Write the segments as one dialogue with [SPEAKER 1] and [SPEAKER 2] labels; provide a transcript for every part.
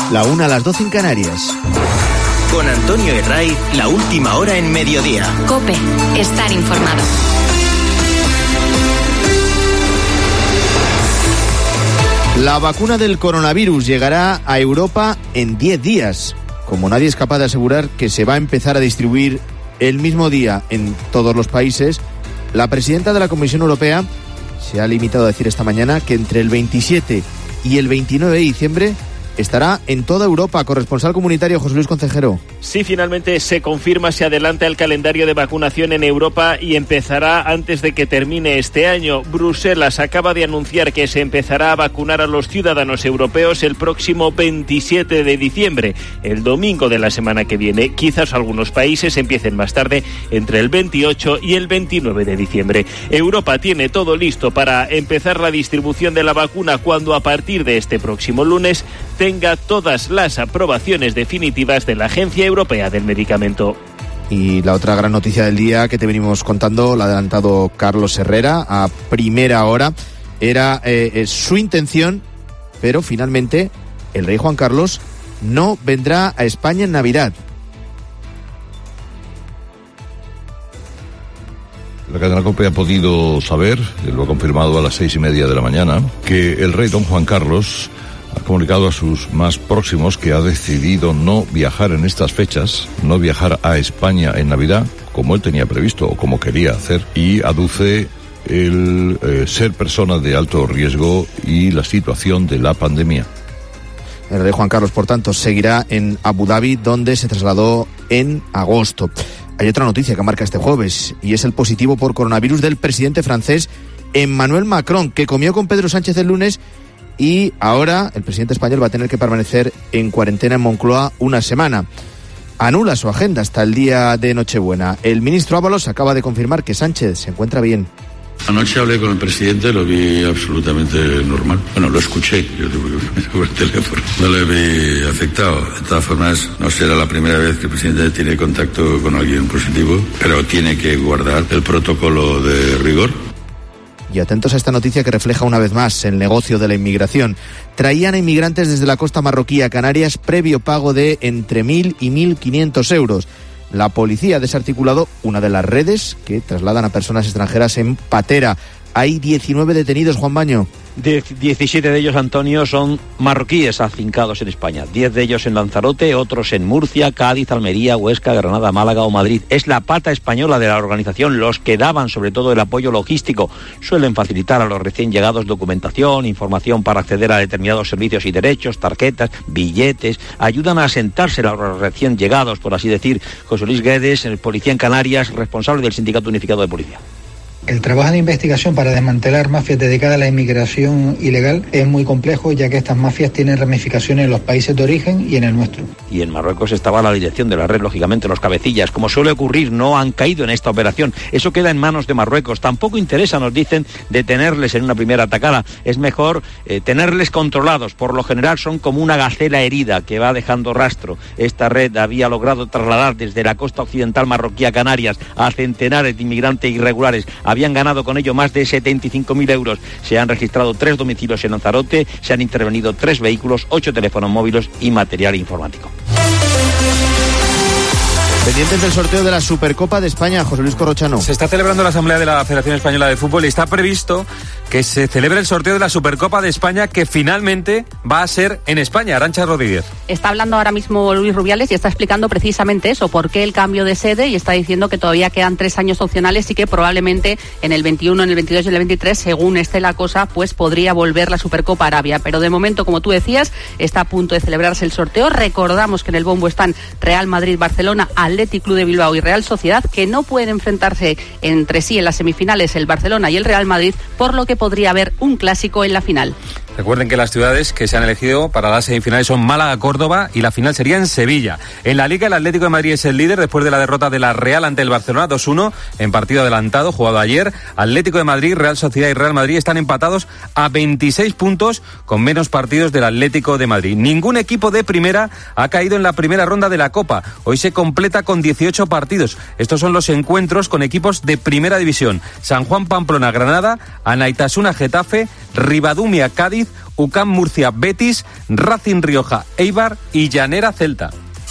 [SPEAKER 1] La 1 a las 12 en Canarias.
[SPEAKER 2] Con Antonio Herraiz, la última hora en mediodía.
[SPEAKER 3] COPE, estar informado.
[SPEAKER 1] La vacuna del coronavirus llegará a Europa en 10 días. Como nadie es capaz de asegurar que se va a empezar a distribuir el mismo día en todos los países, la presidenta de la Comisión Europea se ha limitado a decir esta mañana que entre el 27 y el 29 de diciembre estará en toda Europa. Corresponsal comunitario José Luis Concejero.
[SPEAKER 4] Sí, finalmente se confirma, se adelanta el calendario de vacunación en Europa y empezará antes de que termine este año. Bruselas acaba de anunciar que se empezará a vacunar a los ciudadanos europeos el próximo 27 de diciembre, el domingo de la semana que viene. Quizás algunos países empiecen más tarde, entre el 28 y el 29 de diciembre. Europa tiene todo listo para empezar la distribución de la vacuna cuando a partir de este próximo lunes tenga todas las aprobaciones definitivas de la Agencia Europea del Medicamento.
[SPEAKER 1] Y la otra gran noticia del día que te venimos contando, la ha adelantado Carlos Herrera a primera hora, era su intención, pero finalmente el rey Juan Carlos no vendrá a España en Navidad.
[SPEAKER 5] La cadena COPE ha podido saber, lo ha confirmado a las 6:30 de la mañana, que el rey don Juan Carlos ha comunicado a sus más próximos que ha decidido no viajar en estas fechas, no viajar a España en Navidad, como él tenía previsto o como quería hacer, y aduce el ser persona de alto riesgo y la situación de la pandemia.
[SPEAKER 1] El rey Juan Carlos, por tanto, seguirá en Abu Dhabi, donde se trasladó en agosto. Hay otra noticia que marca este jueves, y es el positivo por coronavirus del presidente francés Emmanuel Macron, que comió con Pedro Sánchez el lunes. Y ahora el presidente español va a tener que permanecer en cuarentena en Moncloa una semana. Anula su agenda hasta el día de Nochebuena. El ministro Ábalos acaba de confirmar que Sánchez se encuentra bien.
[SPEAKER 6] Anoche hablé con el presidente, lo vi absolutamente normal. Bueno, lo escuché, yo tuve que por el teléfono. No le vi afectado. De todas formas, no será la primera vez que el presidente tiene contacto con alguien positivo, pero tiene que guardar el protocolo de rigor.
[SPEAKER 1] Y atentos a esta noticia que refleja una vez más el negocio de la inmigración. Traían a inmigrantes desde la costa marroquí a Canarias previo pago de entre 1.000 y 1.500 euros. La policía ha desarticulado una de las redes que trasladan a personas extranjeras en patera. Hay 19 detenidos, Juan Baño.
[SPEAKER 7] 17 de ellos, Antonio, son marroquíes afincados en España. 10 de ellos en Lanzarote, otros en Murcia, Cádiz, Almería, Huesca, Granada, Málaga o Madrid. Es la pata española de la organización los que daban sobre todo el apoyo logístico. Suelen facilitar a los recién llegados documentación, información para acceder a determinados servicios y derechos, tarjetas, billetes. Ayudan a asentarse a los recién llegados, por así decir. José Luis Guedes, el policía en Canarias, responsable del Sindicato Unificado de Policía.
[SPEAKER 8] El trabajo de investigación para desmantelar mafias dedicadas a la inmigración ilegal es muy complejo, ya que estas mafias tienen ramificaciones en los países de origen y en el nuestro.
[SPEAKER 7] Y en Marruecos estaba la dirección de la red, lógicamente, los cabecillas. Como suele ocurrir, no han caído en esta operación. Eso queda en manos de Marruecos. Tampoco interesa, nos dicen, detenerles en una primera atacada. Es mejor tenerles controlados. Por lo general son como una gacela herida que va dejando rastro. Esta red había logrado trasladar desde la costa occidental marroquí a Canarias a centenares de inmigrantes irregulares. Habían ganado con ello más de 75.000 euros. Se han registrado 3 domicilios en Lanzarote, se han intervenido 3 vehículos, 8 teléfonos móviles y material informático.
[SPEAKER 1] Pendientes del sorteo de la Supercopa de España, José Luis Corrochano.
[SPEAKER 9] Se está celebrando la Asamblea de la Federación Española de Fútbol y está previsto que se celebre el sorteo de la Supercopa de España, que finalmente va a ser en España. Arantxa Rodríguez.
[SPEAKER 10] Está hablando ahora mismo Luis Rubiales y está explicando precisamente eso, por qué el cambio de sede, y está diciendo que todavía quedan 3 años opcionales y que probablemente en el 21, en el 22 y en el 23, según esté la cosa, pues podría volver la Supercopa Arabia. Pero de momento, como tú decías, está a punto de celebrarse el sorteo. Recordamos que en el bombo están Real Madrid, Barcelona, Athletic Club de Bilbao y Real Sociedad, que no pueden enfrentarse entre sí en las semifinales el Barcelona y el Real Madrid, por lo que podría haber un clásico en la final.
[SPEAKER 9] Recuerden que las ciudades que se han elegido para las semifinales son Málaga, Córdoba, y la final sería en Sevilla. En la Liga, el Atlético de Madrid es el líder después de la derrota de la Real ante el Barcelona 2-1 en partido adelantado jugado ayer. Atlético de Madrid, Real Sociedad y Real Madrid están empatados a 26 puntos con menos partidos del Atlético de Madrid. Ningún equipo de primera ha caído en la primera ronda de la Copa. Hoy se completa con 18 partidos. Estos son los encuentros con equipos de primera división: San Juan, Pamplona, Granada, Anaitasuna, Getafe, Ribadumia, Cádiz, Madrid, UCAM Murcia Betis, Racing Rioja Eibar y Llanera Celta.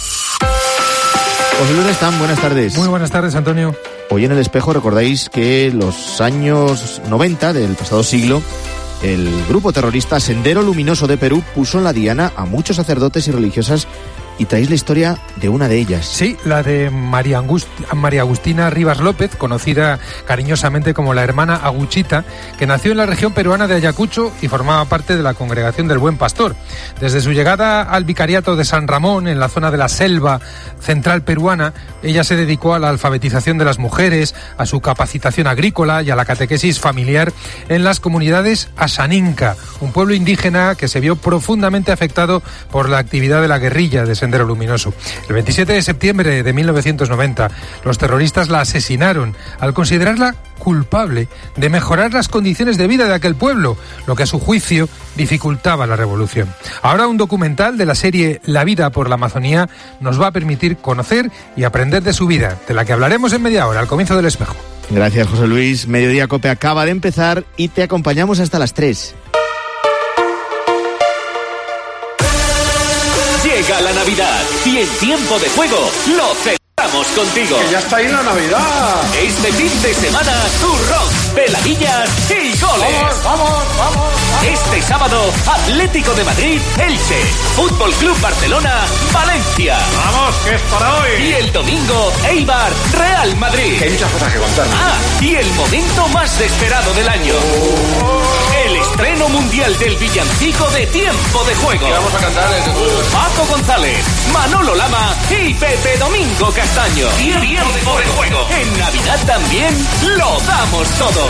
[SPEAKER 1] José Luis Están, buenas tardes.
[SPEAKER 11] Muy buenas tardes, Antonio.
[SPEAKER 1] Hoy en El Espejo recordáis que los años 90 del pasado siglo, el grupo terrorista Sendero Luminoso de Perú puso en la diana a muchos sacerdotes y religiosas, y traéis la historia de una de ellas.
[SPEAKER 11] Sí, la de María Agustina Rivas López, conocida cariñosamente como la hermana Aguchita, que nació en la región peruana de Ayacucho y formaba parte de la Congregación del Buen Pastor. Desde su llegada al vicariato de San Ramón, en la zona de la selva central peruana, ella se dedicó a la alfabetización de las mujeres, a su capacitación agrícola y a la catequesis familiar en las comunidades Ashaninka, un pueblo indígena que se vio profundamente afectado por la actividad de la guerrilla de Sendero Luminoso. El 27 de septiembre de 1990, los terroristas la asesinaron al considerarla culpable de mejorar las condiciones de vida de aquel pueblo, lo que a su juicio dificultaba la revolución. Ahora un documental de la serie La vida por la Amazonía nos va a permitir conocer y aprender de su vida, de la que hablaremos en media hora, al comienzo del Espejo.
[SPEAKER 1] Gracias, José Luis. Mediodía Cope acaba de empezar y te acompañamos hasta las 3.
[SPEAKER 2] Llega la Navidad y en Tiempo de Juego lo celebramos contigo.
[SPEAKER 12] ¡Que ya está ahí la Navidad!
[SPEAKER 2] Este fin de semana, turrón, peladillas y goles.
[SPEAKER 12] ¡Vamos!
[SPEAKER 2] Este sábado, Atlético de Madrid, Elche, Fútbol Club Barcelona, Valencia.
[SPEAKER 12] ¡Vamos, que es para hoy!
[SPEAKER 2] Y el domingo, Eibar, Real Madrid.
[SPEAKER 12] Que hay muchas cosas que contar.
[SPEAKER 2] Y el momento más esperado del año. El estreno mundial del villancico de Tiempo de Juego.
[SPEAKER 12] ¿Qué vamos a cantar?
[SPEAKER 2] Paco González, Manolo Lama y Pepe Domingo Castaño. Tiempo de Juego. En Navidad también lo damos todo.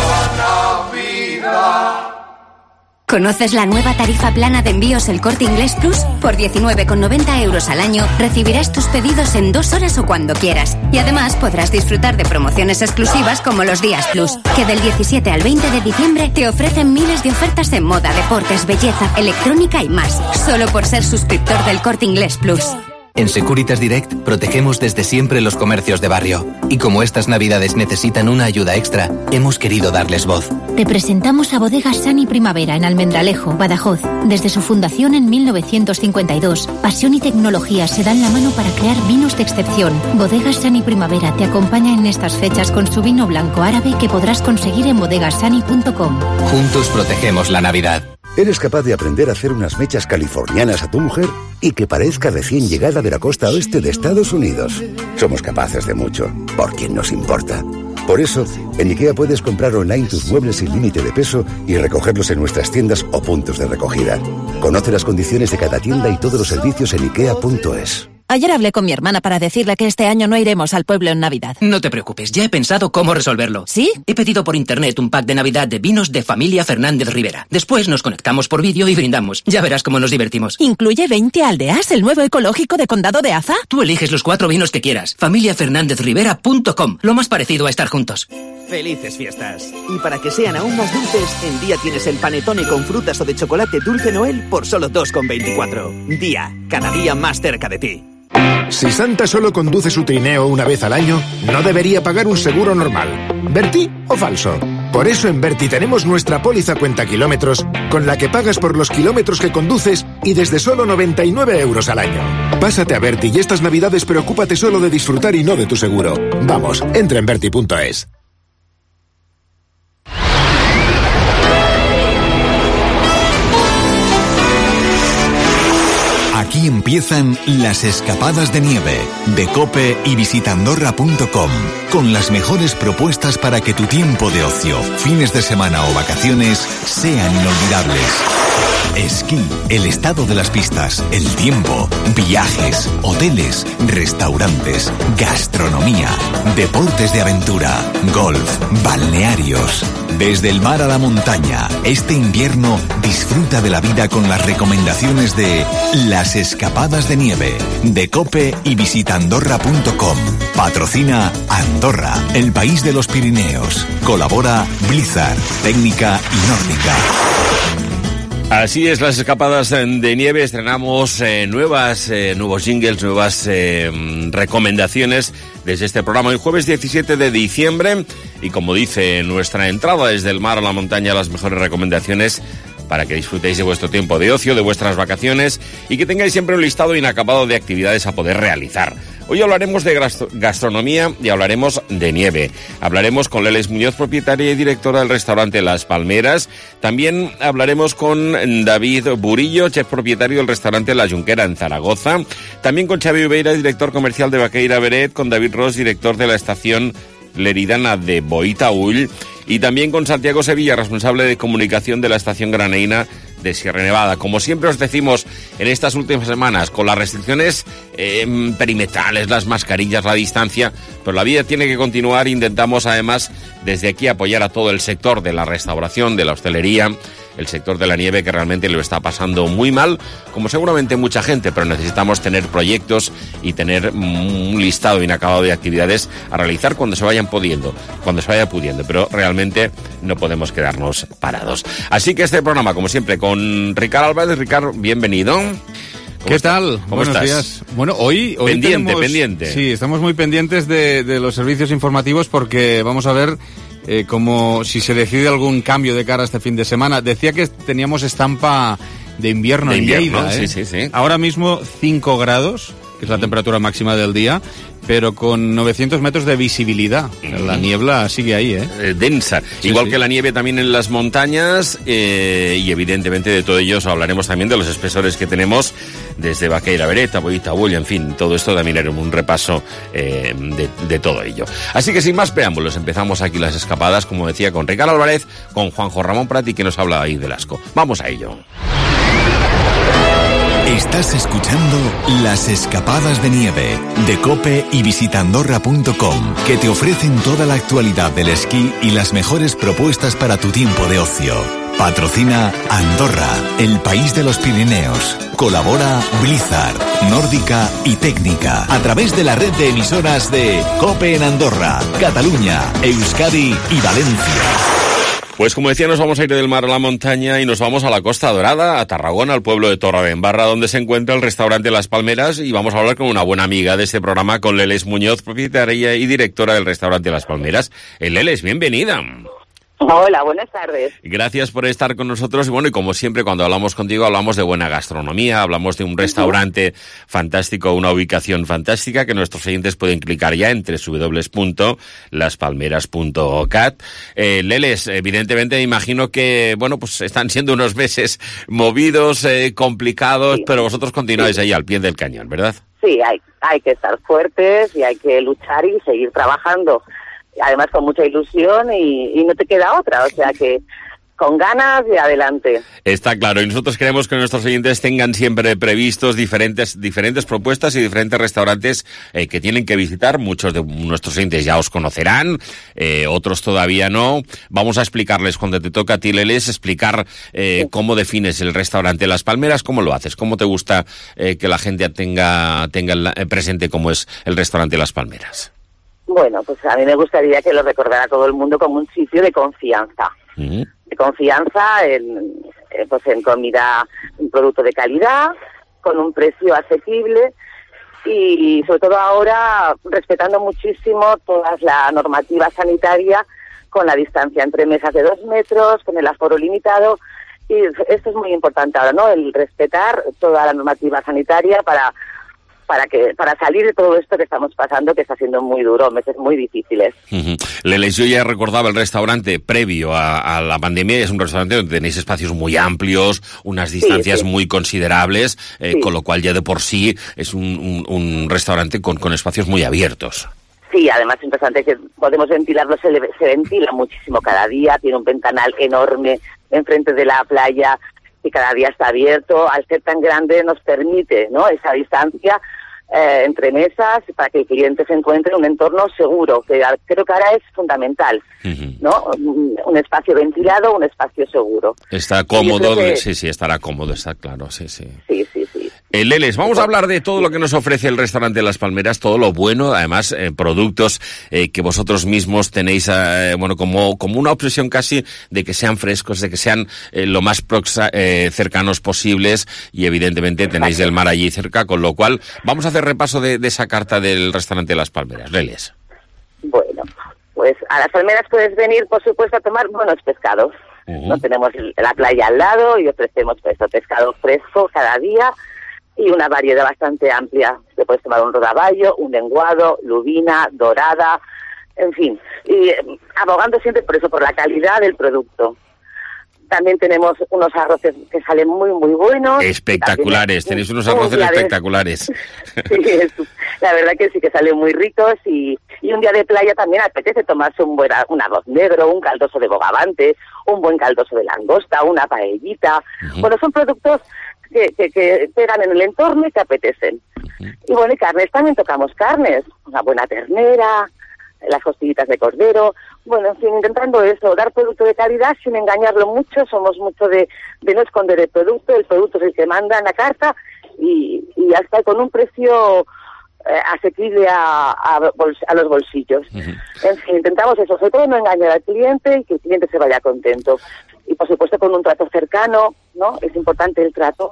[SPEAKER 13] ¿Conoces la nueva tarifa plana de envíos El Corte Inglés Plus? Por 19,90 € al año recibirás tus pedidos en 2 horas o cuando quieras. Y además podrás disfrutar de promociones exclusivas como los Días Plus, que del 17 al 20 de diciembre te ofrecen miles de ofertas en moda, deportes, belleza, electrónica y más. Solo por ser suscriptor del Corte Inglés Plus.
[SPEAKER 14] En Securitas Direct protegemos desde siempre los comercios de barrio. Y como estas navidades necesitan una ayuda extra, hemos querido darles voz.
[SPEAKER 15] Te presentamos a Bodegas Sani Primavera en Almendralejo, Badajoz. Desde su fundación en 1952, pasión y tecnología se dan la mano para crear vinos de excepción. Bodegas Sani Primavera te acompaña en estas fechas con su vino blanco árabe que podrás conseguir en bodegassani.com.
[SPEAKER 14] Juntos protegemos la Navidad.
[SPEAKER 16] ¿Eres capaz de aprender a hacer unas mechas californianas a tu mujer y que parezca recién llegada de la costa oeste de Estados Unidos? Somos capaces de mucho, por quien nos importa. Por eso, en IKEA puedes comprar online tus muebles sin límite de peso y recogerlos en nuestras tiendas o puntos de recogida. Conoce las condiciones de cada tienda y todos los servicios en ikea.es.
[SPEAKER 17] Ayer hablé con mi hermana para decirle que este año no iremos al pueblo en Navidad.
[SPEAKER 18] No te preocupes, ya he pensado cómo resolverlo.
[SPEAKER 17] ¿Sí?
[SPEAKER 18] He pedido por internet un pack de Navidad de vinos de Familia Fernández Rivera. Después nos conectamos por vídeo y brindamos. Ya verás cómo nos divertimos.
[SPEAKER 17] ¿Incluye 20 aldeas, el nuevo ecológico de Condado de Aza?
[SPEAKER 18] Tú eliges los 4 vinos que quieras. FamiliaFernándezRivera.com. Lo más parecido a estar juntos.
[SPEAKER 19] ¡Felices fiestas! Y para que sean aún más dulces, en Día tienes el panetone con frutas o de chocolate Dulce Noel por solo 2,24. Día, cada día más cerca de ti.
[SPEAKER 20] Si Santa solo conduce su trineo una vez al año, no debería pagar un seguro normal. ¿Berti o falso? Por eso en Berti tenemos nuestra póliza cuenta kilómetros, con la que pagas por los kilómetros que conduces y desde solo 99 € al año. Pásate a Berti y estas navidades preocúpate solo de disfrutar y no de tu seguro. Vamos, entra en berti.es.
[SPEAKER 21] Aquí empiezan las escapadas de nieve de COPE y visitandorra.com, con las mejores propuestas para que tu tiempo de ocio, fines de semana o vacaciones sean inolvidables. Esquí, el estado de las pistas, el tiempo, viajes, hoteles, restaurantes, gastronomía, deportes de aventura, golf, balnearios. Desde el mar a la montaña, este invierno disfruta de la vida con las recomendaciones de las escapadas de nieve de COPE y visitandorra.com. Patrocina Andorra, el país de los Pirineos. Colabora Blizzard, técnica y nórdica.
[SPEAKER 22] Así es, las escapadas de nieve. Estrenamos nuevos jingles, nuevas recomendaciones desde este programa. Hoy jueves 17 de diciembre y como dice nuestra entrada desde el mar a la montaña, las mejores recomendaciones para que disfrutéis de vuestro tiempo de ocio, de vuestras vacaciones y que tengáis siempre un listado inacabado de actividades a poder realizar. Hoy hablaremos de gastronomía y hablaremos de nieve. Hablaremos con Leles Muñoz, propietaria y directora del restaurante Las Palmeras. También hablaremos con David Burillo, chef propietario del restaurante La Junquera en Zaragoza. También con Xavi Ubeira, director comercial de Baqueira Beret, con David Ross, director de la estación Leridana de Boitaúll, y también con Santiago Sevilla, responsable de comunicación de la estación Graneína de Sierra Nevada. Como siempre os decimos en estas últimas semanas, con las restricciones perimetrales, las mascarillas, la distancia, pero la vida tiene que continuar. Intentamos además desde aquí apoyar a todo el sector de la restauración, de la hostelería, el sector de la nieve, que realmente lo está pasando muy mal, como seguramente mucha gente, pero necesitamos tener proyectos y tener un listado inacabado de actividades a realizar cuando se vayan pudiendo, pero realmente no podemos quedarnos parados. Así que este programa, como siempre, con Ricard Álvarez. Ricard, bienvenido.
[SPEAKER 3] ¿Qué tal?
[SPEAKER 22] ¿Cómo
[SPEAKER 3] Buenos
[SPEAKER 22] estás?
[SPEAKER 3] Días. Bueno, hoy
[SPEAKER 22] pendiente.
[SPEAKER 3] Sí, estamos muy pendientes de los servicios informativos porque vamos a ver como si se decide algún cambio de cara a este fin de semana. Decía que teníamos estampa de invierno en Lleida, ¿eh?
[SPEAKER 22] Sí.
[SPEAKER 3] Ahora mismo 5 grados, que es la temperatura máxima del día, pero con 900 metros de visibilidad. La niebla sigue ahí,
[SPEAKER 22] densa.
[SPEAKER 3] Sí,
[SPEAKER 22] Igual
[SPEAKER 3] sí.
[SPEAKER 22] que la nieve también en las montañas, y evidentemente de todo ello hablaremos también de los espesores que tenemos desde Baqueira Beret, Boitaúll, en fin, todo esto también era un repaso de todo ello. Así que sin más preámbulos, empezamos aquí las escapadas, como decía, con Ricard Álvarez, con Juanjo Ramón Prat, y que nos habla ahí del asco. Vamos a ello.
[SPEAKER 21] Estás escuchando Las Escapadas de Nieve de COPE y visitandorra.com, que te ofrecen toda la actualidad del esquí y las mejores propuestas para tu tiempo de ocio. Patrocina Andorra, el país de los Pirineos. Colabora Blizzard, Nórdica y Técnica, a través de la red de emisoras de COPE en Andorra, Cataluña, Euskadi y Valencia.
[SPEAKER 22] Pues como decía, nos vamos a ir del mar a la montaña y nos vamos a la Costa Dorada, a Tarragona, al pueblo de Torredembarra, donde se encuentra el restaurante Las Palmeras, y vamos a hablar con una buena amiga de este programa, con Leles Muñoz, propietaria y directora del restaurante Las Palmeras. Leles, bienvenida.
[SPEAKER 4] Hola, buenas tardes.
[SPEAKER 22] Gracias por estar con nosotros. Y bueno, y como siempre, cuando hablamos contigo, hablamos de buena gastronomía, hablamos de un restaurante fantástico, una ubicación fantástica, que nuestros oyentes pueden clicar ya en www.laspalmeras.cat. Leles, evidentemente, imagino que, bueno, pues están siendo unos meses movidos, complicados, pero vosotros continuáis ahí al pie del cañón, ¿verdad?
[SPEAKER 4] Sí, hay que estar fuertes y hay que luchar y seguir trabajando. Además con mucha ilusión y no te queda otra, o sea que con ganas y adelante.
[SPEAKER 22] Está claro, y nosotros queremos que nuestros oyentes tengan siempre previstos diferentes propuestas y diferentes restaurantes que tienen que visitar. Muchos de nuestros oyentes ya os conocerán, otros todavía no. Vamos a explicarles, cuando te toca a ti, Leles, explicar cómo defines el restaurante Las Palmeras, cómo lo haces, cómo te gusta que la gente tenga presente cómo es el restaurante Las Palmeras.
[SPEAKER 4] Bueno, pues a mí me gustaría que lo recordara todo el mundo como un sitio de confianza. De confianza en comida, un producto de calidad, con un precio asequible y sobre todo ahora respetando muchísimo toda la normativa sanitaria, con la distancia entre mesas de 2 metros, con el aforo limitado. Y esto es muy importante ahora, ¿no? El respetar toda la normativa sanitaria para salir de todo esto que estamos pasando, que está siendo muy duro, meses muy difíciles.
[SPEAKER 22] Leles, yo ya recordaba el restaurante previo a la pandemia. Es un restaurante donde tenéis espacios muy amplios, unas distancias muy considerables, con lo cual ya de por sí es un restaurante con espacios muy abiertos.
[SPEAKER 4] Sí, además es interesante que podemos ventilarlo, se ventila muchísimo cada día, tiene un ventanal enorme enfrente de la playa y cada día está abierto. Al ser tan grande nos permite, ¿no?, esa distancia entre mesas para que el cliente se encuentre en un entorno seguro, que creo que ahora es fundamental, ¿no? Un espacio ventilado, un espacio seguro.
[SPEAKER 22] Está cómodo, sí, estará cómodo, está claro, sí.
[SPEAKER 4] Sí.
[SPEAKER 22] Leles, vamos a hablar de todo lo que nos ofrece el restaurante Las Palmeras, todo lo bueno, además productos que vosotros mismos tenéis, como una obsesión casi de que sean frescos, de que sean lo más cercanos posibles, y evidentemente tenéis el mar allí cerca, con lo cual vamos a hacer repaso de esa carta del restaurante Las Palmeras. Leles.
[SPEAKER 4] Bueno, pues a Las Palmeras puedes venir, por supuesto, a tomar buenos pescados. ¿no? Tenemos la playa al lado y ofrecemos pues, pescado fresco cada día y una variedad bastante amplia. Te puedes tomar un rodaballo, un lenguado, lubina, dorada, en fin. Y abogando siempre por eso, por la calidad del producto. También tenemos unos arroces que salen muy, muy buenos.
[SPEAKER 22] Espectaculares, tenéis unos arroces espectaculares.
[SPEAKER 4] Sí, la verdad que sí que salen muy ricos y un día de playa también apetece tomarse un arroz negro, un caldoso de bogavante, un buen caldoso de langosta, una paellita. Bueno, son productos que pegan en el entorno y que apetecen. Y bueno, y carnes, también tocamos carnes, una buena ternera, las costillitas de cordero, bueno, en fin, intentando eso, dar producto de calidad sin engañarlo mucho. Somos mucho de no esconder el producto es el que manda en la carta y hasta con un precio asequible a los bolsillos. En fin, intentamos eso, sobre todo no engañar al cliente y que el cliente se vaya contento. Y por supuesto con un trato cercano, ¿no? Es importante el trato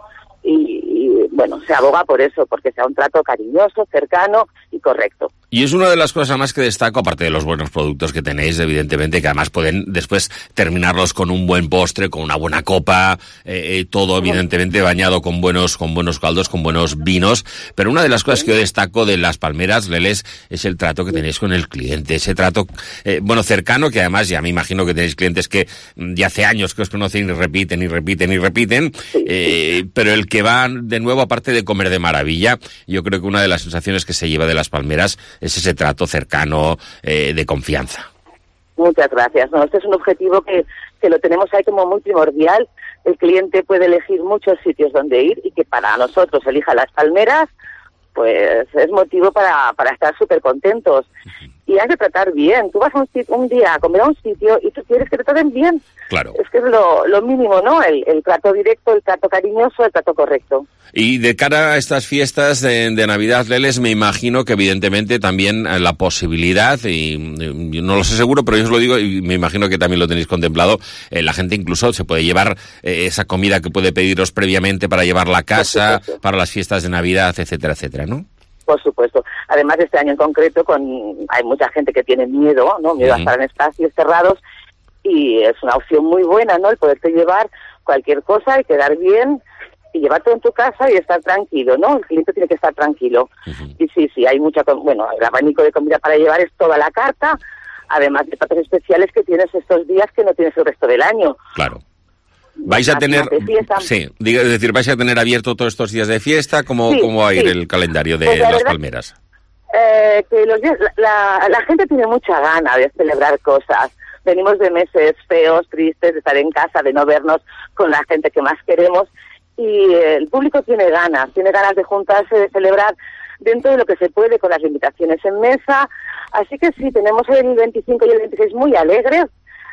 [SPEAKER 4] y bueno, se aboga por eso, porque sea un trato cariñoso, cercano y correcto.
[SPEAKER 22] Y es una de las cosas más que destaco, aparte de los buenos productos que tenéis, evidentemente, que además pueden después terminarlos con un buen postre, con una buena copa, todo evidentemente bañado con buenos caldos, con buenos vinos. Pero una de las cosas que yo destaco de Las Palmeras, Leles, es el trato que tenéis con el cliente, ese trato, cercano, que además ya me imagino que tenéis clientes que ya hace años que os conocen y repiten, pero el que va de nuevo, aparte de comer de maravilla, yo creo que una de las sensaciones que se lleva de Las Palmeras es ese trato cercano, de confianza.
[SPEAKER 4] Muchas gracias. No, este es un objetivo que lo tenemos ahí como muy primordial. El cliente puede elegir muchos sitios donde ir y que para nosotros elija Las Palmeras, pues es motivo para estar súper contentos. Y hay que tratar bien. Tú vas un día a comer a un sitio y tú quieres que te traten bien.
[SPEAKER 22] Claro.
[SPEAKER 4] Es que es lo mínimo, ¿no? El trato directo, el trato cariñoso, el trato correcto.
[SPEAKER 22] Y de cara a estas fiestas de Navidad, Leles, me imagino que evidentemente también la posibilidad, y no lo sé seguro, pero yo os lo digo y me imagino que también lo tenéis contemplado, la gente incluso se puede llevar esa comida que puede pediros previamente para llevarla a casa, para las fiestas de Navidad, etcétera, etcétera, ¿no?
[SPEAKER 4] Por supuesto. Además, este año en concreto hay mucha gente que tiene miedo, ¿no? Miedo a estar en espacios cerrados y es una opción muy buena, ¿no? El poderte llevar cualquier cosa y quedar bien y llevarte en tu casa y estar tranquilo, ¿no? El cliente tiene que estar tranquilo. Y sí, hay el abanico de comida para llevar es toda la carta, además de platos especiales que tienes estos días que no tienes el resto del año.
[SPEAKER 22] Claro. Vais a tener, vais a tener abierto todos estos días de fiesta. ¿Cómo va a ir el calendario de Las Palmeras?
[SPEAKER 4] Que los días, la gente tiene mucha gana de celebrar cosas. Venimos de meses feos, tristes, de estar en casa, de no vernos con la gente que más queremos. Y el público tiene ganas de juntarse, de celebrar dentro de lo que se puede, con las limitaciones en mesa. Así que sí, tenemos el 25 y el 26 muy alegres.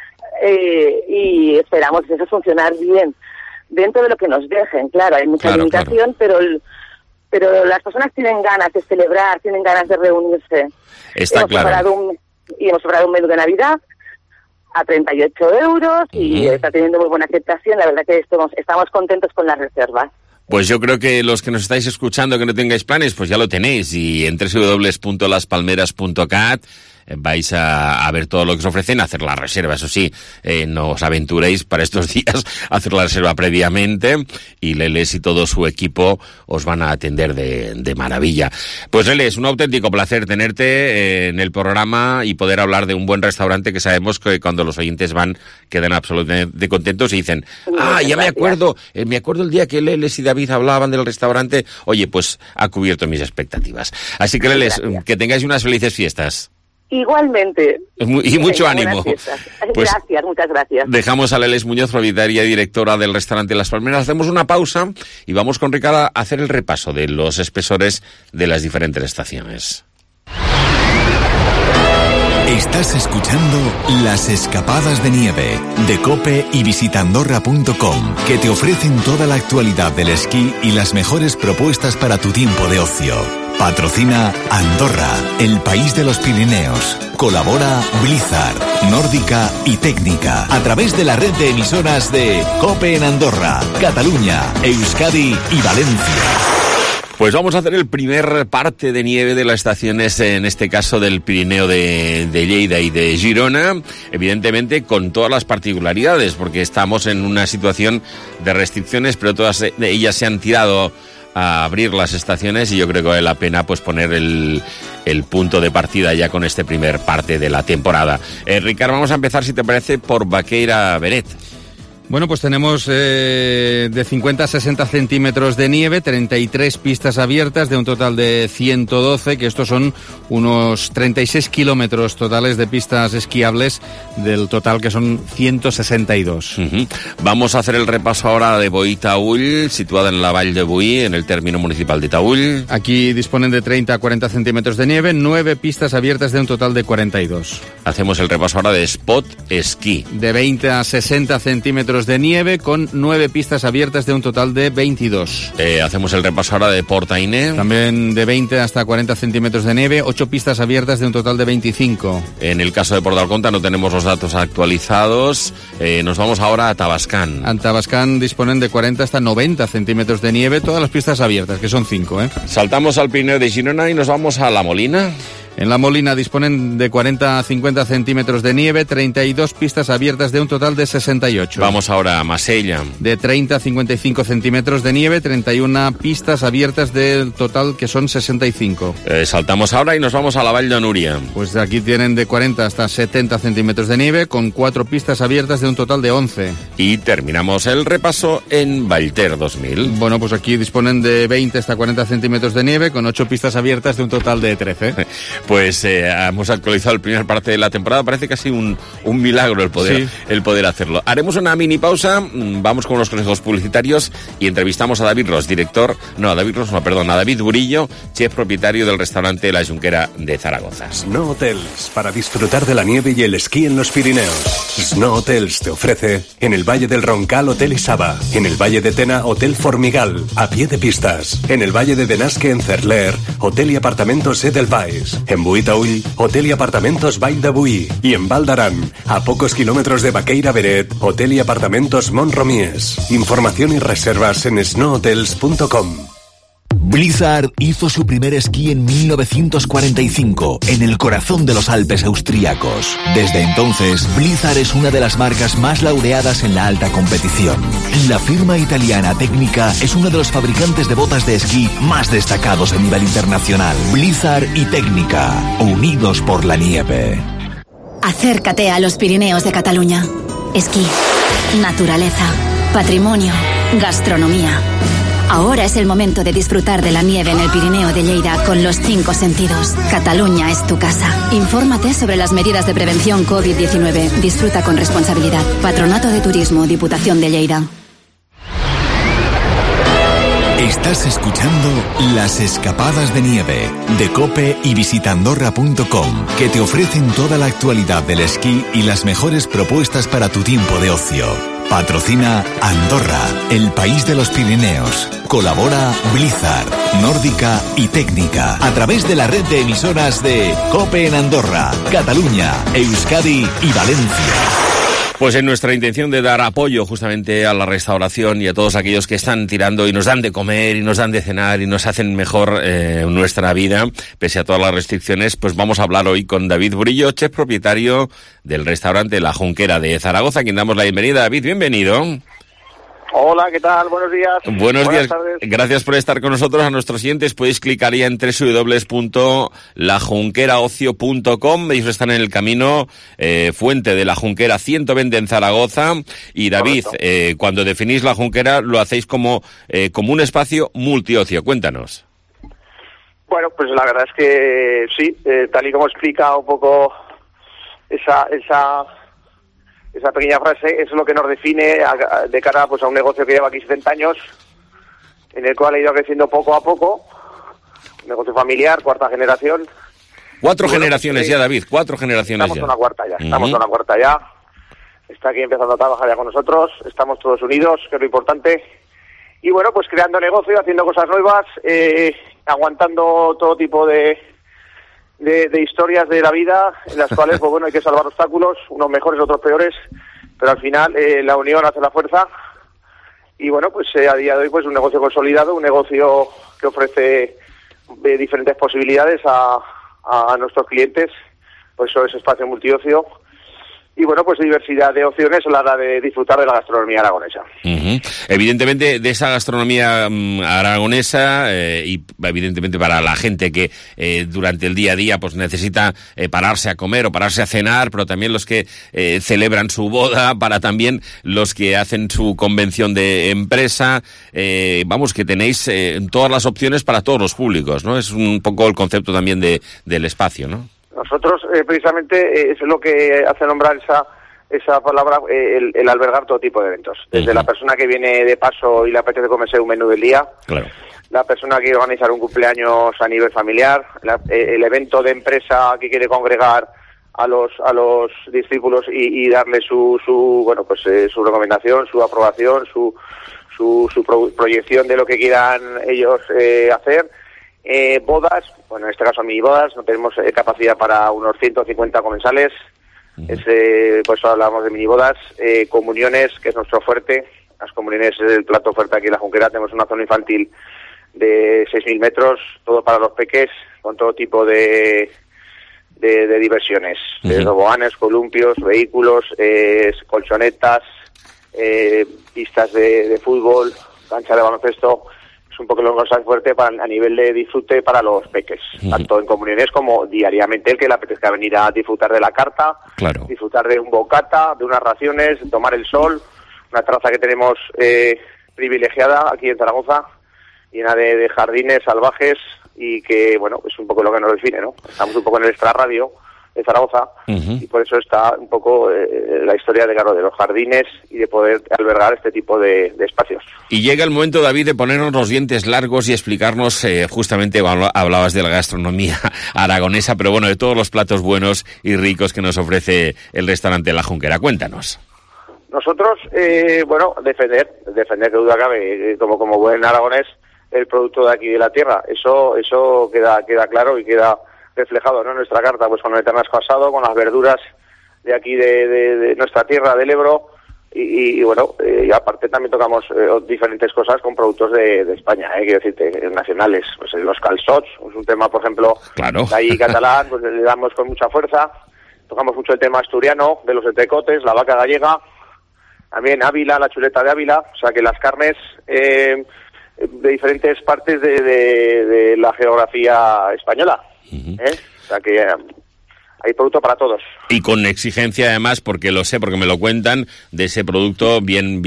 [SPEAKER 4] Y esperamos eso funcionar bien dentro de lo que nos dejen. Claro, hay mucha limitación, pero las personas tienen ganas de celebrar, tienen ganas de reunirse.
[SPEAKER 22] Está claro.
[SPEAKER 4] Hemos preparado un menú de Navidad a 38 euros y está teniendo muy buena aceptación. La verdad que estamos contentos con las reservas.
[SPEAKER 22] Pues yo creo que los que nos estáis escuchando, que no tengáis planes, pues ya lo tenéis. Y en www.laspalmeras.cat vais a ver todo lo que os ofrecen, a hacer la reserva. Eso sí, no os aventuréis para estos días a hacer la reserva previamente y Leles y todo su equipo os van a atender de maravilla. Pues Leles, un auténtico placer tenerte en el programa y poder hablar de un buen restaurante que sabemos que cuando los oyentes van quedan absolutamente contentos y dicen, ya me acuerdo el día que Leles y David hablaban del restaurante. Oye, pues ha cubierto mis expectativas. Así que Leles, que tengáis unas felices fiestas.
[SPEAKER 4] Igualmente.
[SPEAKER 22] Y mucho ánimo.
[SPEAKER 4] Pues gracias, muchas gracias.
[SPEAKER 22] Dejamos a Leles Muñoz, propietaria y directora del restaurante Las Palmeras. Hacemos una pausa y vamos con Ricardo a hacer el repaso de los espesores de las diferentes estaciones.
[SPEAKER 21] Estás escuchando Las Escapadas de Nieve de COPE y visitandorra.com, que te ofrecen toda la actualidad del esquí y las mejores propuestas para tu tiempo de ocio. Patrocina Andorra, el país de los Pirineos. Colabora Blizzard, Nórdica y Técnica a través de la red de emisoras de COPE en Andorra, Cataluña, Euskadi y Valencia.
[SPEAKER 22] Pues vamos a hacer el primer parte de nieve de las estaciones, en este caso del Pirineo de Lleida y de Girona, evidentemente con todas las particularidades, porque estamos en una situación de restricciones, pero todas ellas se han tirado a abrir las estaciones y yo creo que vale la pena pues poner el punto de partida ya con este primer parte de la temporada. Ricard, vamos a empezar, si te parece, por Baqueira Beret.
[SPEAKER 3] Bueno, pues tenemos de 50 a 60 centímetros de nieve, 33 pistas abiertas de un total de 112, que estos son unos 36 kilómetros totales de pistas esquiables del total, que son 162.
[SPEAKER 22] Vamos a hacer el repaso ahora de Boí-Taüll, situada en la Vall de Boí, en el término municipal de Taüll.
[SPEAKER 3] Aquí disponen de 30 a 40 centímetros de nieve, 9 pistas abiertas de un total de 42.
[SPEAKER 22] Hacemos el repaso ahora de Spot Esquí.
[SPEAKER 3] De 20 a 60 centímetros de nieve, con 9 pistas abiertas de un total de 22.
[SPEAKER 22] Hacemos el repaso ahora de Portainé.
[SPEAKER 3] También de 20 hasta 40 centímetros de nieve, 8 pistas abiertas de un total de 25.
[SPEAKER 22] En el caso de Portalconta no tenemos los datos actualizados. Nos vamos ahora a Tabascan.
[SPEAKER 3] En Tabascan disponen de 40 hasta 90 centímetros de nieve, todas las pistas abiertas, que son 5.
[SPEAKER 22] Saltamos al Pirineo de Girona y nos vamos a La Molina.
[SPEAKER 3] En La Molina disponen de 40 a 50 centímetros de nieve, 32 pistas abiertas de un total de 68.
[SPEAKER 22] Vamos ahora a Masella.
[SPEAKER 3] De 30 a 55 centímetros de nieve, 31 pistas abiertas del total, que son 65.
[SPEAKER 22] Saltamos ahora y nos vamos a la Vall de Núria.
[SPEAKER 3] Pues aquí tienen de 40 hasta 70 centímetros de nieve, con 4 pistas abiertas de un total de 11.
[SPEAKER 22] Y terminamos el repaso en Vallter 2000.
[SPEAKER 3] Bueno, pues aquí disponen de 20 hasta 40 centímetros de nieve, con 8 pistas abiertas de un total de 13.
[SPEAKER 22] Pues hemos actualizado el primer parte de la temporada. Parece casi un milagro el poder hacerlo. Haremos una mini pausa, vamos con los consejos publicitarios y entrevistamos a David Burillo, chef propietario del restaurante La Junquera de Zaragoza.
[SPEAKER 5] Snow Hotels, para disfrutar de la nieve y el esquí en los Pirineos. Snow Hotels te ofrece en el Valle del Roncal Hotel Isaba, en el Valle de Tena Hotel Formigal, a pie de pistas, en el Valle de Benasque en Cerler, Hotel y Apartamentos Edelweiss, en Boí-Taüll, Hotel y Apartamentos Vall de Boí, y en Val d'Aran, a pocos kilómetros de Baqueira Beret, Hotel y Apartamentos Mont-Romies. Información y reservas en snowhotels.com.
[SPEAKER 21] Blizzard hizo su primer esquí en 1945, en el corazón de los Alpes austríacos. Desde entonces, Blizzard es una de las marcas más laureadas en la alta competición. La firma italiana Tecnica es uno de los fabricantes de botas de esquí más destacados a nivel internacional. Blizzard y Tecnica, unidos por la nieve.
[SPEAKER 15] Acércate a los Pirineos de Cataluña. Esquí, naturaleza, patrimonio, gastronomía. Ahora es el momento de disfrutar de la nieve en el Pirineo de Lleida con los 5 sentidos. Cataluña es tu casa. Infórmate sobre las medidas de prevención COVID-19. Disfruta con responsabilidad. Patronato de Turismo, Diputación de Lleida.
[SPEAKER 21] Estás escuchando Las Escapadas de Nieve de COPE y visitandorra.com, que te ofrecen toda la actualidad del esquí y las mejores propuestas para tu tiempo de ocio. Patrocina Andorra, el país de los Pirineos. Colabora Blizzard, Nórdica y Tecnica, a través de la red de emisoras de COPE en Andorra, Cataluña, Euskadi y Valencia.
[SPEAKER 22] Pues en nuestra intención de dar apoyo justamente a la restauración y a todos aquellos que están tirando y nos dan de comer y nos dan de cenar y nos hacen mejor nuestra vida, pese a todas las restricciones, pues vamos a hablar hoy con David Burillo, chef propietario del restaurante La Junquera de Zaragoza, a quien damos la bienvenida. David, bienvenido.
[SPEAKER 6] Hola, ¿qué tal? Buenos días.
[SPEAKER 22] Buenos días.
[SPEAKER 6] Tardes. Gracias
[SPEAKER 22] por estar con nosotros. A nuestros siguientes podéis clicar ya en www.lajunqueraocio.com. Ellos están en el camino Fuente de la Junquera 120 en Zaragoza. Y David, cuando definís La Junquera lo hacéis como un espacio multiocio. Cuéntanos.
[SPEAKER 6] Bueno, pues la verdad es que sí, tal y como explica un poco esa pequeña frase, es lo que nos define de cara pues a un negocio que lleva aquí 70 años, en el cual ha ido creciendo poco a poco, un negocio familiar, cuarta generación.
[SPEAKER 22] 4 generaciones ya, David, 4 generaciones
[SPEAKER 6] estamos ya. Estamos en una cuarta ya, está aquí empezando a trabajar ya con nosotros, estamos todos unidos, que es lo importante, y bueno, pues creando negocio, haciendo cosas nuevas, aguantando todo tipo de historias de la vida, en las cuales pues bueno, hay que salvar obstáculos, unos mejores, otros peores, pero al final la unión hace la fuerza Y bueno, pues a día de hoy pues un negocio consolidado, un negocio que ofrece diferentes posibilidades a nuestros clientes, pues eso es espacio multiocio. Y bueno, pues diversidad de opciones a la hora de disfrutar de la gastronomía aragonesa.
[SPEAKER 22] Evidentemente, de esa gastronomía aragonesa y evidentemente para la gente que durante el día a día pues necesita pararse a comer o pararse a cenar, pero también los que celebran su boda, para también los que hacen su convención de empresa. Vamos, que tenéis todas las opciones para todos los públicos, ¿no? Es un poco el concepto también del espacio, ¿no?
[SPEAKER 6] Nosotros, precisamente, es lo que hace nombrar esa palabra, el albergar todo tipo de eventos. Desde la persona que viene de paso y le apetece comerse un menú del día,
[SPEAKER 22] claro,
[SPEAKER 6] la persona que quiere organizar un cumpleaños a nivel familiar, el evento de empresa que quiere congregar a los discípulos y darle su recomendación, su aprobación, su proyección de lo que quieran ellos hacer. Bodas, bueno, en este caso mini bodas, no tenemos capacidad para unos 150 comensales, por eso hablamos de mini bodas. Comuniones, que es nuestro fuerte, las comuniones es el plato fuerte aquí en la Junquera. Tenemos una zona infantil de 6.000 metros, todo para los peques, con todo tipo de diversiones, toboganes, columpios, vehículos, colchonetas, pistas de fútbol, cancha de baloncesto. Es un poco lo que nos hace fuerte a nivel de disfrute para los peques, tanto en comuniones como diariamente el que le apetezca venir a disfrutar de la carta,
[SPEAKER 22] claro,
[SPEAKER 6] disfrutar de un bocata, de unas raciones, tomar el sol, una terraza que tenemos privilegiada aquí en Zaragoza, llena de jardines salvajes y que, bueno, es un poco lo que nos define, ¿no? Estamos un poco en el extrarradio de Zaragoza y por eso está un poco la historia de los jardines y de poder albergar este tipo de espacios.
[SPEAKER 22] Y llega el momento, David, de ponernos los dientes largos y explicarnos, justamente hablabas de la gastronomía aragonesa, pero bueno, de todos los platos buenos y ricos que nos ofrece el restaurante La Junquera. Cuéntanos.
[SPEAKER 6] Nosotros, defender que duda cabe, como buen aragonés, el producto de aquí de la tierra. Eso queda claro y queda reflejado, ¿no? En nuestra carta, pues con el ternasco asado, con las verduras de aquí de nuestra tierra, del Ebro, y aparte también tocamos diferentes cosas con productos de España, quiero decirte, nacionales. Pues los calçots, es un tema, por ejemplo,
[SPEAKER 22] claro,
[SPEAKER 6] de ahí catalán, pues le damos con mucha fuerza. Tocamos mucho el tema asturiano, de los entrecotes, la vaca gallega, también Ávila, la chuleta de Ávila, o sea que las carnes de diferentes partes de la geografía española. O sea que hay producto para todos.
[SPEAKER 22] Y con exigencia además, porque lo sé, porque me lo cuentan, de ese producto bien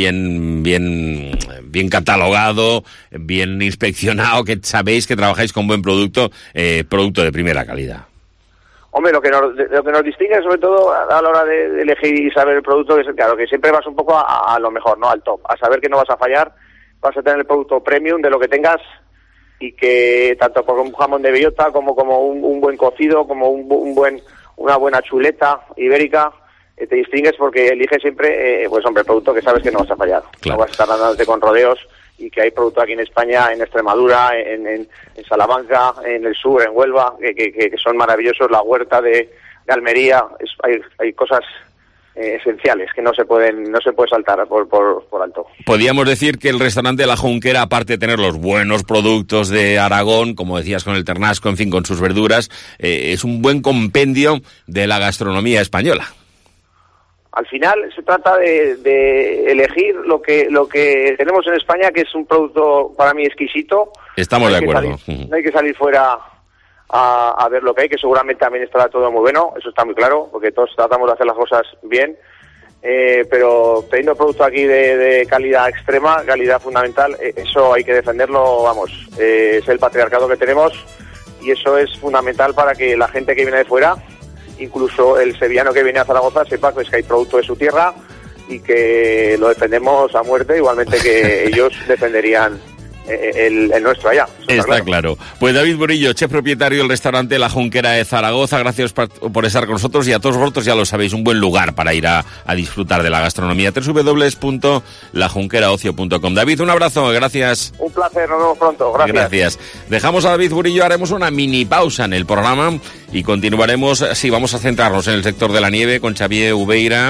[SPEAKER 22] catalogado, bien inspeccionado, que sabéis que trabajáis con buen producto de primera calidad.
[SPEAKER 6] Hombre, lo que nos distingue sobre todo a la hora de elegir y saber el producto es, claro, que siempre vas un poco a lo mejor, ¿no? Al top, a saber que no vas a fallar, vas a tener el producto premium de lo que tengas, y que tanto por un jamón de bellota como un buen cocido, como una buena chuleta ibérica, te distingues porque eliges siempre, producto que sabes que no vas a fallar.
[SPEAKER 22] Claro.
[SPEAKER 6] No vas a estar dándote con rodeos, y que hay producto aquí en España, en Extremadura, en Salamanca, en el sur, en Huelva, que son maravillosos, la huerta de Almería, hay cosas esenciales que no se puede saltar por alto.
[SPEAKER 22] Podríamos decir que el restaurante La Junquera, aparte de tener los buenos productos de Aragón, como decías, con el ternasco, en fin, con sus verduras, es un buen compendio de la gastronomía española.
[SPEAKER 6] Al final se trata de elegir lo que tenemos en España, que es un producto para mí exquisito.
[SPEAKER 22] Estamos de acuerdo.
[SPEAKER 6] No hay que salir fuera a ver lo que hay, que seguramente también estará todo muy bueno, eso está muy claro, porque todos tratamos de hacer las cosas bien, pero teniendo producto aquí de calidad extrema, calidad fundamental, eso hay que defenderlo, es el patriarcado que tenemos, y eso es fundamental para que la gente que viene de fuera, incluso el sevillano que viene a Zaragoza, sepa pues, que hay producto de su tierra y que lo defendemos a muerte, igualmente que ellos defenderían el nuestro allá.
[SPEAKER 22] Está claro. Pues David Burillo, chef propietario del restaurante La Junquera de Zaragoza, gracias por estar con nosotros, y a todos vosotros, ya lo sabéis, un buen lugar para ir a disfrutar de la gastronomía. www.lajunqueraocio.com. David, un abrazo, gracias.
[SPEAKER 6] Un placer, nos vemos pronto,
[SPEAKER 22] Gracias. Dejamos a David Burillo, haremos una mini pausa en el programa y continuaremos. Sí, vamos a centrarnos en el sector de la nieve con Xavier Ubeira,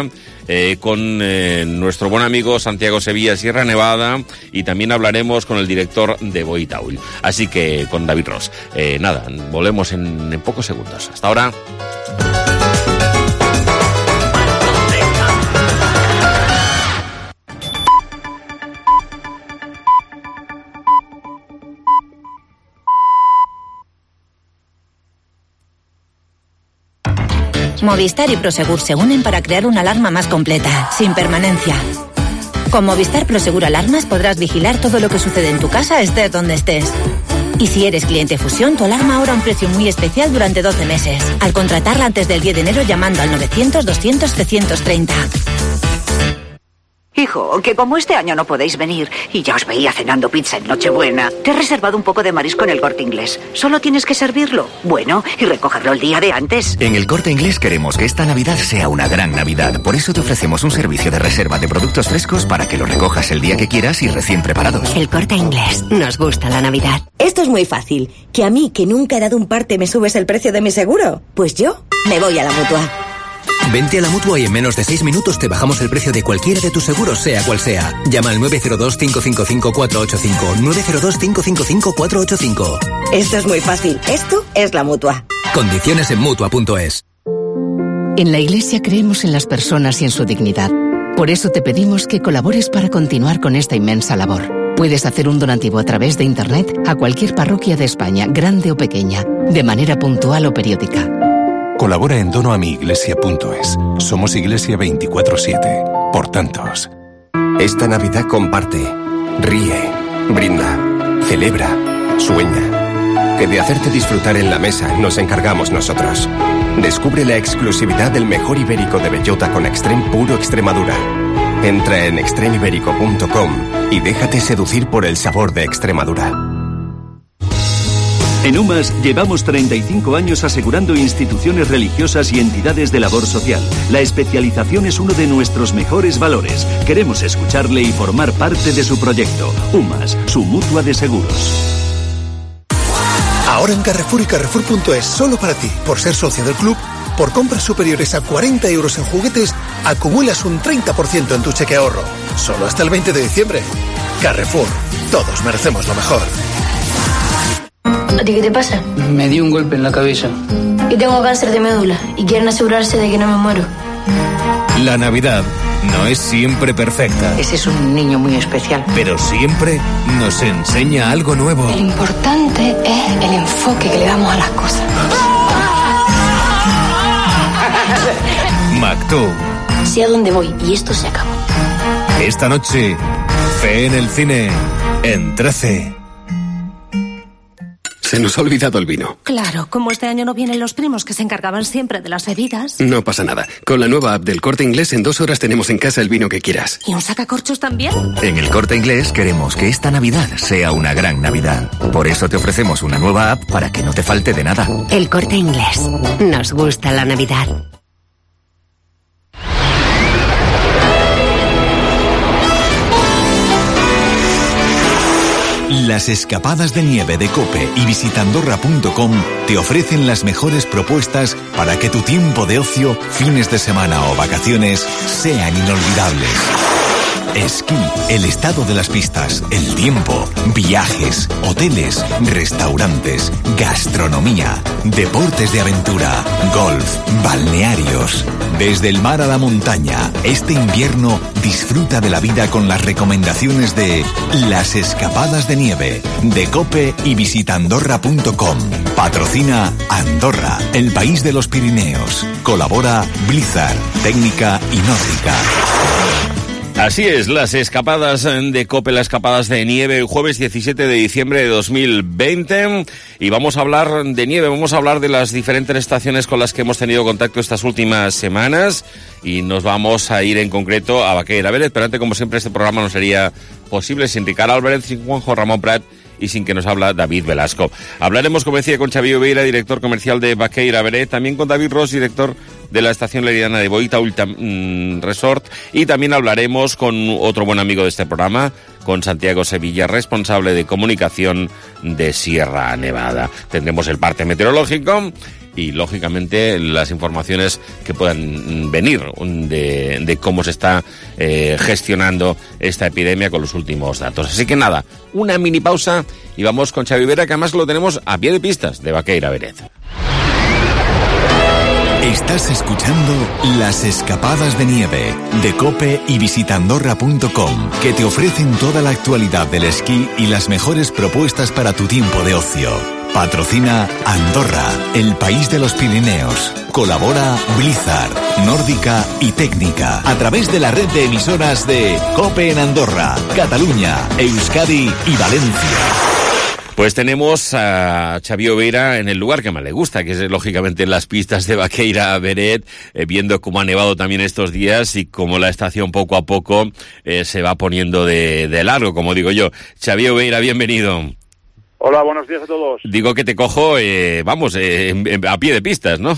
[SPEAKER 22] con nuestro buen amigo Santiago Sevilla, Sierra Nevada, y también hablaremos con el director de Boitaul. Así que con David Ross. Nada, volvemos en pocos segundos. Hasta ahora.
[SPEAKER 17] Movistar y Prosegur se unen para crear una alarma más completa, sin permanencia. Con Movistar Prosegur Alarmas podrás vigilar todo lo que sucede en tu casa, estés donde estés. Y si eres cliente Fusión, tu alarma ahora a un precio muy especial durante 12 meses. Al contratarla antes del 10 de enero llamando al 900-200-730.
[SPEAKER 7] Hijo, que como este año no podéis venir y ya os veía cenando pizza en Nochebuena, te he reservado un poco de marisco en el Corte Inglés. Solo tienes que servirlo, bueno, y recogerlo el día de antes.
[SPEAKER 8] En el Corte Inglés queremos que esta Navidad sea una gran Navidad. Por eso te ofrecemos un servicio de reserva de productos frescos para que los recojas el día que quieras y recién preparados.
[SPEAKER 17] El Corte Inglés. Nos gusta la Navidad.
[SPEAKER 23] Esto es muy fácil. ¿Que a mí, que nunca he dado un parte, me subes el precio de mi seguro? Pues yo me voy a la Mutua.
[SPEAKER 24] Vente a la Mutua y en menos de 6 minutos te bajamos el precio de cualquiera de tus seguros, sea cual sea. Llama al 902-555-485. 902-555-485.
[SPEAKER 23] Esto es muy fácil. Esto es la Mutua.
[SPEAKER 24] Condiciones en Mutua.es.
[SPEAKER 25] En la Iglesia creemos en las personas y en su dignidad. Por eso te pedimos que colabores para continuar con esta inmensa labor. Puedes hacer un donativo a través de Internet a cualquier parroquia de España, grande o pequeña, de manera puntual o periódica.
[SPEAKER 26] Colabora en donoamiiglesia.es. Somos Iglesia 24/7. Por tantos.
[SPEAKER 27] Esta Navidad comparte, ríe, brinda, celebra, sueña. Que de hacerte disfrutar en la mesa nos encargamos nosotros. Descubre la exclusividad del mejor ibérico de bellota con Extrem puro Extremadura. Entra en extremiberico.com y déjate seducir por el sabor de Extremadura.
[SPEAKER 28] En UMAS llevamos 35 años asegurando instituciones religiosas y entidades de labor social. La especialización es uno de nuestros mejores valores. Queremos escucharle y formar parte de su proyecto. UMAS, su mutua de seguros.
[SPEAKER 29] Ahora en Carrefour y Carrefour.es, solo para ti, por ser socio del club, por compras superiores a 40 euros en juguetes, acumulas un 30% en tu cheque ahorro. Solo hasta el 20 de diciembre. Carrefour, todos merecemos lo mejor.
[SPEAKER 30] ¿A ti qué te pasa?
[SPEAKER 31] Me dio un golpe en la cabeza.
[SPEAKER 30] Yo tengo cáncer de médula y quieren asegurarse de que no me muero.
[SPEAKER 32] La Navidad no es siempre perfecta.
[SPEAKER 31] Ese es un niño muy especial.
[SPEAKER 32] Pero siempre nos enseña algo nuevo.
[SPEAKER 30] Lo importante es el enfoque que le damos a las cosas.
[SPEAKER 32] Maktub.
[SPEAKER 30] Sé a dónde voy y esto se acabó.
[SPEAKER 32] Esta noche, fe en el cine, en 13.
[SPEAKER 33] Se nos ha olvidado el vino.
[SPEAKER 17] Claro, como este año no vienen los primos que se encargaban siempre de las bebidas.
[SPEAKER 33] No pasa nada. Con la nueva app del Corte Inglés, en 2 horas tenemos en casa el vino que quieras.
[SPEAKER 17] ¿Y un sacacorchos también?
[SPEAKER 8] En el Corte Inglés queremos que esta Navidad sea una gran Navidad. Por eso te ofrecemos una nueva app para que no te falte de nada.
[SPEAKER 17] El Corte Inglés. Nos gusta la Navidad.
[SPEAKER 21] Las escapadas de nieve de COPE y visitandorra.com te ofrecen las mejores propuestas para que tu tiempo de ocio, fines de semana o vacaciones sean inolvidables. Esquí, el estado de las pistas, el tiempo, viajes, hoteles, restaurantes, gastronomía, deportes de aventura, golf, balnearios. Desde el mar a la montaña, este invierno disfruta de la vida con las recomendaciones de Las Escapadas de Nieve, de COPE y visitandorra.com. Patrocina Andorra, el país de los Pirineos. Colabora Blizzard, técnica y nórdica.
[SPEAKER 22] Así es, las escapadas de COPE, las escapadas de nieve, el jueves 17 de diciembre de 2020. Y vamos a hablar de nieve, vamos a hablar de las diferentes estaciones con las que hemos tenido contacto estas últimas semanas. Y nos vamos a ir en concreto a Baqueira Álvarez, pero antes, como siempre, este programa no sería posible sin Ricardo Álvarez, sin Juanjo Ramón Prat y sin que nos habla David Velasco. Hablaremos, como decía, con Xavier Oveira, director comercial de Baqueira Álvarez, también con David Ross, director de la estación leridana de Boita Ultra Resort, y también hablaremos con otro buen amigo de este programa, con Santiago Sevilla, responsable de comunicación de Sierra Nevada. Tendremos el parte meteorológico y, lógicamente, las informaciones que puedan venir de cómo se está gestionando esta epidemia con los últimos datos. Así que nada, una mini pausa y vamos con Xavi Vera, que además lo tenemos a pie de pistas de Vaqueira Beret.
[SPEAKER 21] Estás escuchando Las Escapadas de Nieve de COPE y visitandorra.com, que te ofrecen toda la actualidad del esquí y las mejores propuestas para tu tiempo de ocio. Patrocina Andorra, el país de los Pirineos. Colabora Blizzard, Nórdica y Técnica, a través de la red de emisoras de COPE en Andorra, Cataluña, Euskadi y Valencia.
[SPEAKER 22] Pues tenemos a Xavi Oveira en el lugar que más le gusta, que es lógicamente las pistas de Vaqueira Beret, viendo cómo ha nevado también estos días y cómo la estación poco a poco se va poniendo de largo, como digo yo. Xavi Oveira, bienvenido.
[SPEAKER 1] Hola, buenos días a todos.
[SPEAKER 22] Digo que te cojo, a pie de pistas, ¿no?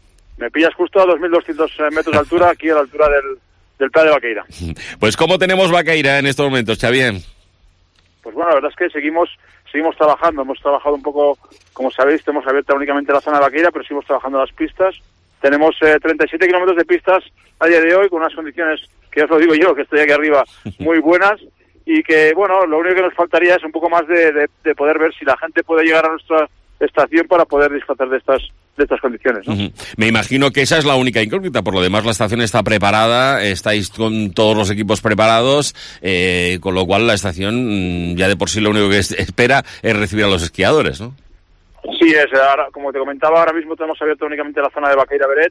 [SPEAKER 1] Me pillas justo a 2.200 metros de altura, aquí a la altura del Pla de Vaqueira.
[SPEAKER 22] Pues ¿cómo tenemos Vaqueira en estos momentos, Xavi?
[SPEAKER 1] Pues bueno, la verdad es que seguimos trabajando. Hemos trabajado un poco, como sabéis, tenemos abierta únicamente la zona de Vaqueira, pero seguimos trabajando las pistas. Tenemos 37 kilómetros de pistas a día de hoy, con unas condiciones, que ya os lo digo yo, que estoy aquí arriba, muy buenas. Y que, bueno, lo único que nos faltaría es un poco más de poder ver si la gente puede llegar a nuestra estación para poder disfrutar de estas condiciones, ¿no?
[SPEAKER 22] Uh-huh. Me imagino que esa es la única incógnita. Por lo demás, la estación está preparada, estáis con todos los equipos preparados, con lo cual la estación ya de por sí lo único que espera es recibir a los esquiadores, ¿no?
[SPEAKER 1] Sí, ahora, como te comentaba, ahora mismo tenemos abierto únicamente la zona de Vaqueira Beret,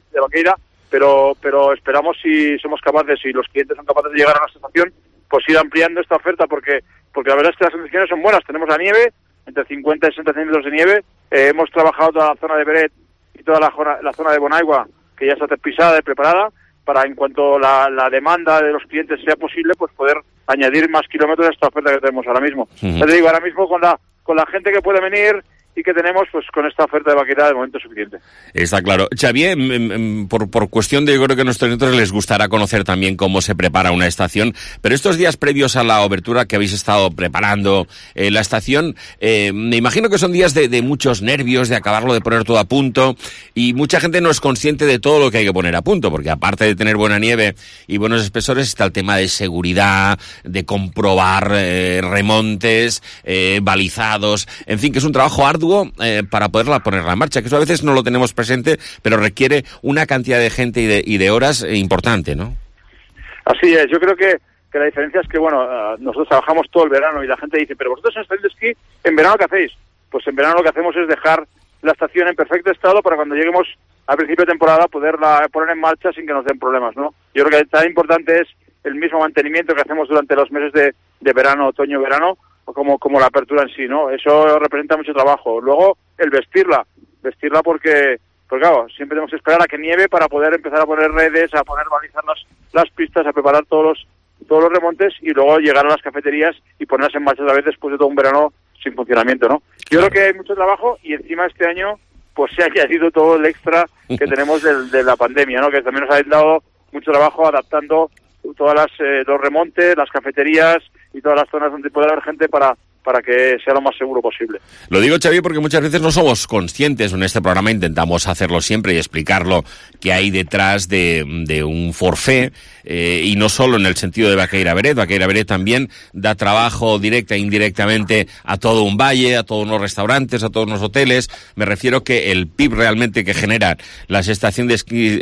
[SPEAKER 1] pero esperamos, si somos capaces, si los clientes son capaces de llegar a nuestra estación, pues ir ampliando esta oferta, porque la verdad es que las condiciones son buenas. Tenemos la nieve, entre 50 y 60 centímetros de nieve. Hemos trabajado toda la zona de Beret y toda la zona de Bonaigua, que ya está pisada y preparada, para, en cuanto la demanda de los clientes sea posible, pues poder añadir más kilómetros a esta oferta que tenemos ahora mismo.
[SPEAKER 22] Uh-huh.
[SPEAKER 1] Ya te digo, ahora mismo con la gente que puede venir y que tenemos, pues con esta oferta de Vaqueira de momento es suficiente.
[SPEAKER 22] Está claro. Xavi, por cuestión de, yo creo que a nuestros clientes les gustará conocer también cómo se prepara una estación, pero estos días previos a la obertura que habéis estado preparando la estación, me imagino que son días de muchos nervios, de acabarlo de poner todo a punto, y mucha gente no es consciente de todo lo que hay que poner a punto, porque aparte de tener buena nieve y buenos espesores, está el tema de seguridad, de comprobar remontes, balizados, en fin, que es un trabajo arduo para poderla ponerla en marcha, que eso a veces no lo tenemos presente, pero requiere una cantidad de gente y de horas importante, ¿no?
[SPEAKER 1] Así es. Yo creo que la diferencia es que, bueno, nosotros trabajamos todo el verano y la gente dice, pero vosotros en estación de esquí, ¿en verano qué hacéis? Pues en verano lo que hacemos es dejar la estación en perfecto estado para cuando lleguemos al principio de temporada poderla poner en marcha sin que nos den problemas, ¿no? Yo creo que tan importante es el mismo mantenimiento que hacemos durante los meses de verano, otoño-verano, como la apertura en sí, ¿no? Eso representa mucho trabajo. Luego, el vestirla porque claro, siempre tenemos que esperar a que nieve para poder empezar a poner redes, a poner balizar las pistas, a preparar todos los remontes y luego llegar a las cafeterías y ponerlas en marcha otra vez después de todo un verano sin funcionamiento, ¿no? Yo creo que hay mucho trabajo y encima este año pues se ha añadido todo el extra que tenemos de la pandemia, ¿no? Que también nos ha dado mucho trabajo adaptando todas los remontes, las cafeterías y todas las zonas donde puede haber gente para que sea lo más seguro posible.
[SPEAKER 22] Lo digo, Xavi, porque muchas veces no somos conscientes. En este programa intentamos hacerlo siempre y explicarlo que hay detrás de un forfait, y no solo en el sentido de Vaqueira Beret. Vaqueira Beret también da trabajo directa e indirectamente a todo un valle, a todos los restaurantes, a todos los hoteles. Me refiero que el PIB realmente que generan las estaciones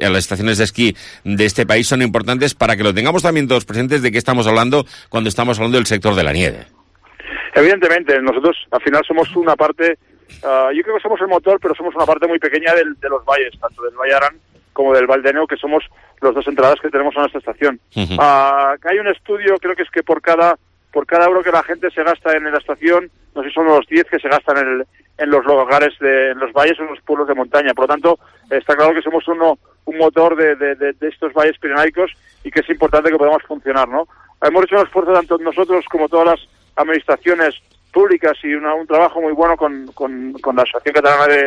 [SPEAKER 22] de esquí de este país son importantes para que lo tengamos también todos presentes de qué estamos hablando cuando estamos hablando del sector de la nieve.
[SPEAKER 1] Evidentemente, nosotros al final somos una parte, yo creo que somos el motor, pero somos una parte muy pequeña de los valles, tanto del Valle Arán como del Val d'Eneo, que somos las dos entradas que tenemos a nuestra estación.
[SPEAKER 22] Uh-huh.
[SPEAKER 1] Hay un estudio, creo que es que por cada euro que la gente se gasta en la estación, no sé si son los 10 que se gastan en los lugares, en los valles o en los pueblos de montaña. Por lo tanto, está claro que somos un motor de estos valles pirenaicos y que es importante que podamos funcionar, ¿no? Hemos hecho un esfuerzo tanto nosotros como todas las administraciones públicas y un trabajo muy bueno con la Asociación Catalana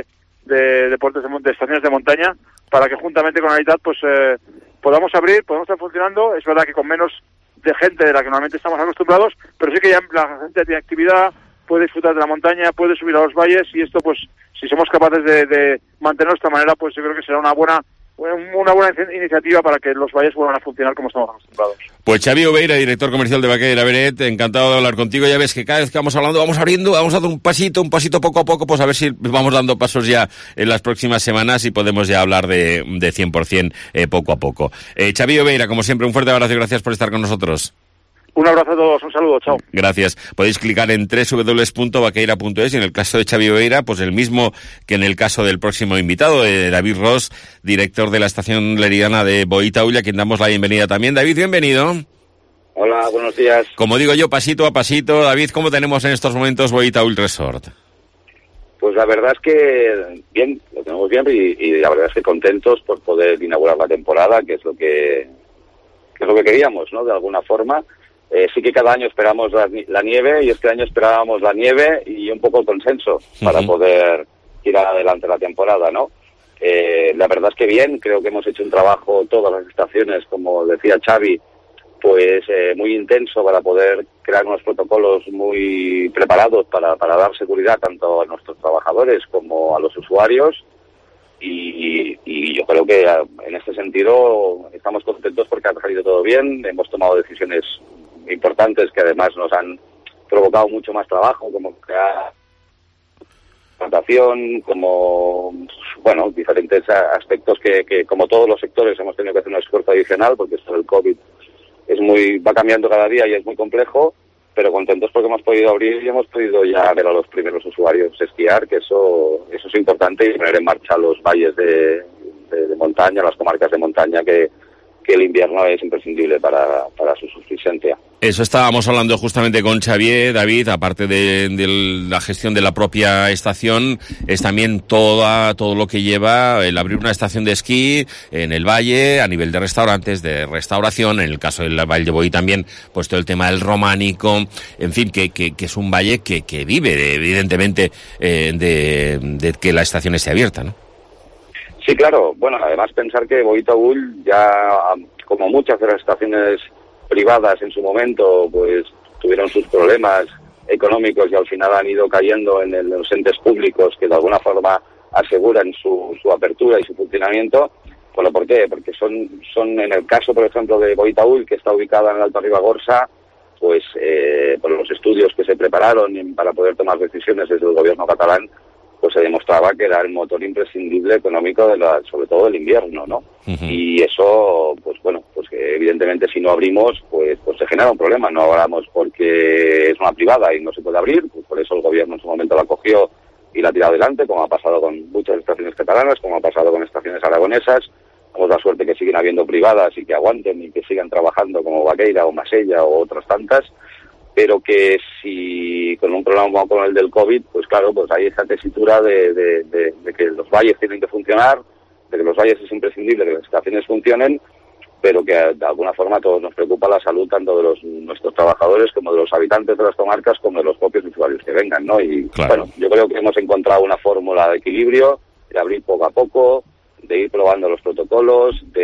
[SPEAKER 1] de deportes de estaciones de montaña, para que juntamente con Anitat pues podamos estar funcionando. Es verdad que con menos de gente de la que normalmente estamos acostumbrados, pero sí que ya la gente tiene actividad, puede disfrutar de la montaña, puede subir a los valles, y esto pues si somos capaces de mantenerlo de esta manera, pues yo creo que será una buena iniciativa para que los valles vuelvan a funcionar como estamos acostumbrados.
[SPEAKER 22] Pues Xavi Oveira, director comercial de Baqueira Beret, encantado de hablar contigo. Ya ves que cada vez que vamos hablando, vamos abriendo, vamos dando un pasito poco a poco, pues a ver si vamos dando pasos ya en las próximas semanas y podemos ya hablar de 100% poco a poco. Xavi Oveira, como siempre, un fuerte abrazo y gracias por estar con nosotros.
[SPEAKER 1] Un abrazo a todos, un saludo, chao.
[SPEAKER 22] Gracias. Podéis clicar en www.baqueira.es y en el caso de Xavi Oveira, pues el mismo que en el caso del próximo invitado, David Ros, director de la estación leriana de Boitaúl, a quien damos la bienvenida también. David, bienvenido.
[SPEAKER 2] Hola, buenos días.
[SPEAKER 22] Como digo yo, pasito a pasito. David, ¿cómo tenemos en estos momentos Boitaúl Resort?
[SPEAKER 2] Pues la verdad es que bien, lo tenemos bien y la verdad es que contentos por poder inaugurar la temporada, que es lo que queríamos, ¿no? De alguna forma. Sí que cada año esperamos la nieve, y este año esperábamos la nieve y un poco el consenso para poder tirar adelante la temporada, ¿no? La verdad es que bien, creo que hemos hecho un trabajo, todas las estaciones, como decía Xavi, pues muy intenso para poder crear unos protocolos muy preparados para dar seguridad tanto a nuestros trabajadores como a los usuarios. Y yo creo que en este sentido estamos contentos porque ha salido todo bien, hemos tomado decisiones importantes que además nos han provocado mucho más trabajo, como crear plantación, como diferentes aspectos que como todos los sectores hemos tenido que hacer un esfuerzo adicional, porque esto del COVID va cambiando cada día y es muy complejo, pero contentos porque hemos podido abrir y hemos podido ya ver a los primeros usuarios esquiar, que eso es importante, y poner en marcha los valles de montaña, las comarcas de montaña, que el invierno es imprescindible para su subsistencia.
[SPEAKER 22] Eso estábamos hablando justamente con Xavier, David, aparte de la gestión de la propia estación, es también todo lo que lleva el abrir una estación de esquí en el valle, a nivel de restaurantes, de restauración, en el caso del Valle de Boí también, pues todo el tema del románico, en fin, que es un valle que vive, evidentemente, de que la estación esté abierta, ¿no?
[SPEAKER 2] Sí, claro. Bueno, además pensar que Boitaúl ya, como muchas de las estaciones privadas en su momento, pues tuvieron sus problemas económicos y al final han ido cayendo en los entes públicos que de alguna forma aseguran su apertura y su funcionamiento. Bueno, ¿por qué? Porque son en el caso, por ejemplo, de Boitaúl, que está ubicada en el Alto Ribagorça, pues por los estudios que se prepararon para poder tomar decisiones desde el gobierno catalán, pues se demostraba que era el motor imprescindible económico sobre todo del invierno, ¿no? Y eso, pues que evidentemente si no abrimos, pues se genera un problema. No abramos porque es una privada y no se puede abrir, pues por eso el gobierno en su momento la cogió y la tiró adelante, como ha pasado con muchas estaciones catalanas, como ha pasado con estaciones aragonesas. Tenemos la suerte que siguen habiendo privadas y que aguanten y que sigan trabajando, como Baqueira o Masella o otras tantas, pero que si con un problema como el del COVID, pues claro, pues hay esa tesitura de que los valles tienen que funcionar, de que los valles es imprescindible que las estaciones funcionen, pero que de alguna forma a todos nos preocupa la salud tanto de nuestros trabajadores como de los habitantes de las comarcas como de los propios usuarios que vengan, ¿no? Y
[SPEAKER 22] claro,
[SPEAKER 2] yo creo que hemos encontrado una fórmula de equilibrio, de abrir poco a poco, de ir probando los protocolos, de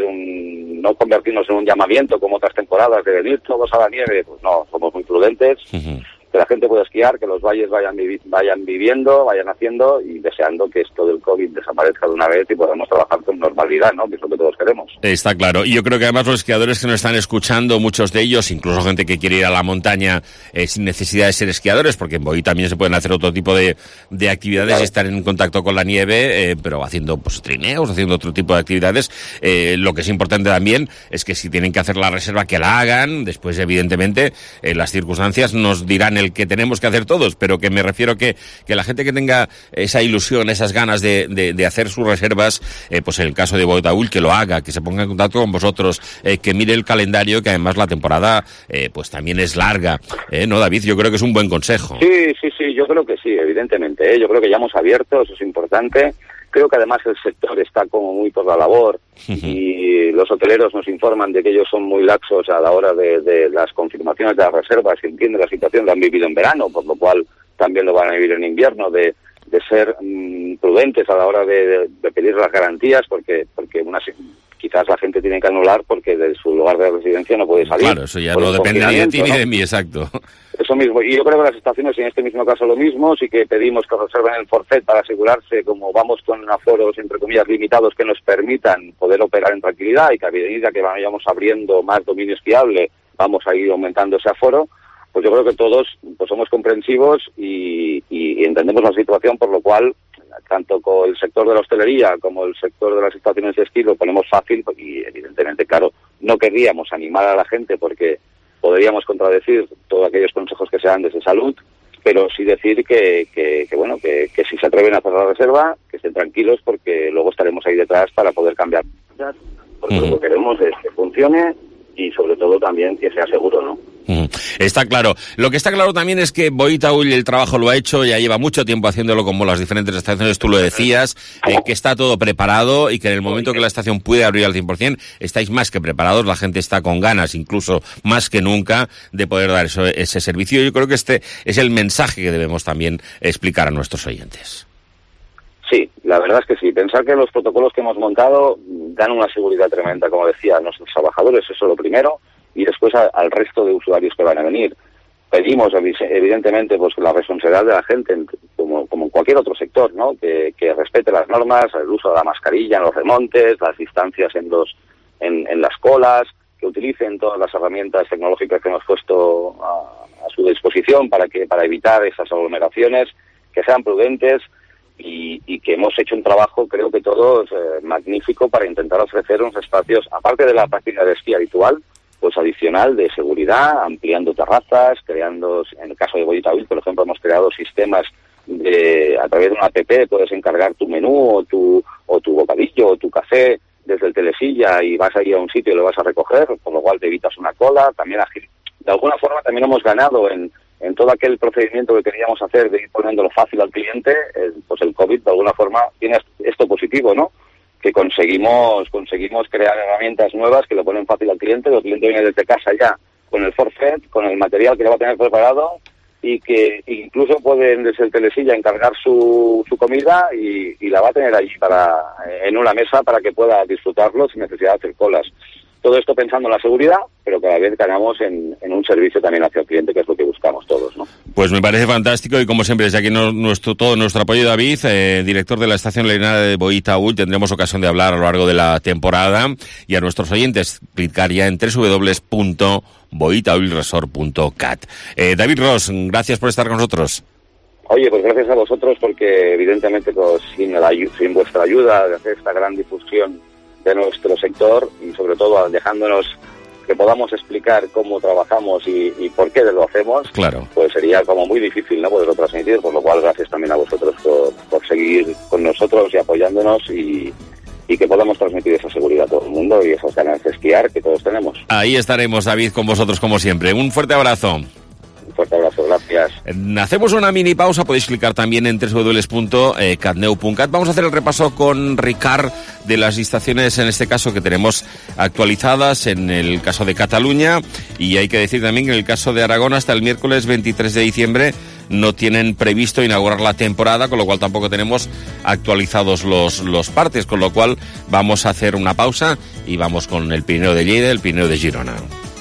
[SPEAKER 2] no convertirnos en un llamamiento como otras temporadas, de venir todos a la nieve. Pues no, somos muy prudentes, que la gente pueda esquiar, que los valles vayan viviendo, vayan haciendo y deseando que esto del COVID desaparezca de una vez y podamos trabajar con normalidad, ¿no? Que es lo que todos queremos.
[SPEAKER 22] Está claro. Y yo creo que además los esquiadores que nos están escuchando, muchos de ellos, incluso gente que quiere ir a la montaña sin necesidad de ser esquiadores, porque en Boí también se pueden hacer otro tipo de actividades, claro, y estar en contacto con la nieve, pero haciendo pues trineos, haciendo otro tipo de actividades. Lo que es importante también es que si tienen que hacer la reserva, que la hagan. Después, evidentemente, las circunstancias nos dirán el que tenemos que hacer todos, pero que me refiero que la gente que tenga esa ilusión, esas ganas de hacer sus reservas, pues en el caso de Boitaúl, que lo haga, que se ponga en contacto con vosotros, que mire el calendario, que además la temporada pues también es larga, ¿no, David? Yo creo que es un buen consejo.
[SPEAKER 2] Sí, yo creo que sí, evidentemente, yo creo que ya hemos abierto, eso es importante. Creo que además el sector está como muy por la labor y los hoteleros nos informan de que ellos son muy laxos a la hora de las confirmaciones de las reservas, que entienden la situación, lo han vivido en verano, por lo cual también lo van a vivir en invierno, de ser prudentes a la hora de pedir las garantías, porque quizás la gente tiene que anular porque de su lugar de residencia no puede salir.
[SPEAKER 22] Claro, eso ya no depende ni de ti ni de mí, exacto.
[SPEAKER 2] Eso mismo, y yo creo que las estaciones en este mismo caso lo mismo, sí que pedimos que reserven el forfait para asegurarse, como vamos con aforos entre comillas limitados que nos permitan poder operar en tranquilidad, y que a medida que vayamos abriendo más dominio esquiable vamos a ir aumentando ese aforo. Pues yo creo que todos pues somos comprensivos y entendemos la situación, por lo cual tanto con el sector de la hostelería como el sector de las estaciones de esquí lo ponemos fácil, y evidentemente, claro, no querríamos animar a la gente porque podríamos contradecir todos aquellos consejos que se dan desde salud, pero sí decir que si se atreven a hacer la reserva, que estén tranquilos porque luego estaremos ahí detrás para poder cambiar. Porque lo que queremos es que funcione y sobre todo también que sea seguro, ¿no?
[SPEAKER 22] Está claro. Lo que está claro también es que Boita Ull el trabajo lo ha hecho, ya lleva mucho tiempo haciéndolo como las diferentes estaciones, tú lo decías, que está todo preparado y que en el momento que la estación puede abrir al 100%, estáis más que preparados, la gente está con ganas, incluso más que nunca, de poder dar ese servicio. Yo creo que este es el mensaje que debemos también explicar a nuestros oyentes.
[SPEAKER 2] Sí, la verdad es que sí. Pensar que los protocolos que hemos montado dan una seguridad tremenda, como decía, a nuestros trabajadores, eso es lo primero, y después al resto de usuarios que van a venir. Pedimos, evidentemente, pues la responsabilidad de la gente, como en cualquier otro sector, ¿no? Que respete las normas, el uso de la mascarilla en los remontes, las distancias en las colas, que utilicen todas las herramientas tecnológicas que hemos puesto a su disposición para evitar esas aglomeraciones, que sean prudentes. Y que hemos hecho un trabajo, creo que todos, magnífico para intentar ofrecer unos espacios, aparte de la práctica de esquí habitual, pues adicional de seguridad, ampliando terrazas, creando, en el caso de Boita Ull, por ejemplo, hemos creado sistemas a través de una app, puedes encargar tu menú o tu bocadillo o tu café desde el telesilla y vas ahí a un sitio y lo vas a recoger, con lo cual te evitas una cola. También de alguna forma también hemos ganado en todo aquel procedimiento que queríamos hacer de ir poniéndolo fácil al cliente. Pues el COVID de alguna forma tiene esto positivo, ¿no? Que conseguimos crear herramientas nuevas que lo ponen fácil al cliente. El cliente viene desde casa ya con el forfait, con el material que le va a tener preparado, y que incluso pueden desde el telesilla encargar su comida y la va a tener allí en una mesa para que pueda disfrutarlo sin necesidad de hacer colas. Todo esto pensando en la seguridad, pero cada vez ganamos en un servicio también hacia el cliente, que es lo que buscamos todos, ¿no?
[SPEAKER 22] Pues me parece fantástico, y como siempre, desde aquí todo nuestro apoyo, David, director de la estación leonera de Boita Ull. Tendremos ocasión de hablar a lo largo de la temporada, y a nuestros oyentes clicar ya en www.boitaullresort.cat. David Ross, gracias por estar con nosotros.
[SPEAKER 2] Oye, pues gracias a vosotros, porque evidentemente pues, sin vuestra ayuda de hacer esta gran difusión de nuestro sector, y sobre todo dejándonos que podamos explicar cómo trabajamos y por qué lo hacemos,
[SPEAKER 22] claro,
[SPEAKER 2] pues sería como muy difícil, ¿no?, poderlo transmitir, por lo cual gracias también a vosotros por seguir con nosotros y apoyándonos, y que podamos transmitir esa seguridad a todo el mundo y esas ganas de esquiar que todos tenemos.
[SPEAKER 22] Ahí estaremos, David, con vosotros como siempre. Un fuerte abrazo.
[SPEAKER 2] Un fuerte abrazo, gracias.
[SPEAKER 22] Hacemos una mini pausa, podéis clicar también en www.catneu.cat. Vamos a hacer el repaso con Ricard de las estaciones, en este caso, que tenemos actualizadas en el caso de Cataluña, y hay que decir también que en el caso de Aragón hasta el miércoles 23 de diciembre no tienen previsto inaugurar la temporada, con lo cual tampoco tenemos actualizados los partes, con lo cual vamos a hacer una pausa y vamos con el Pirineo de Lleida y el Pirineo de Girona.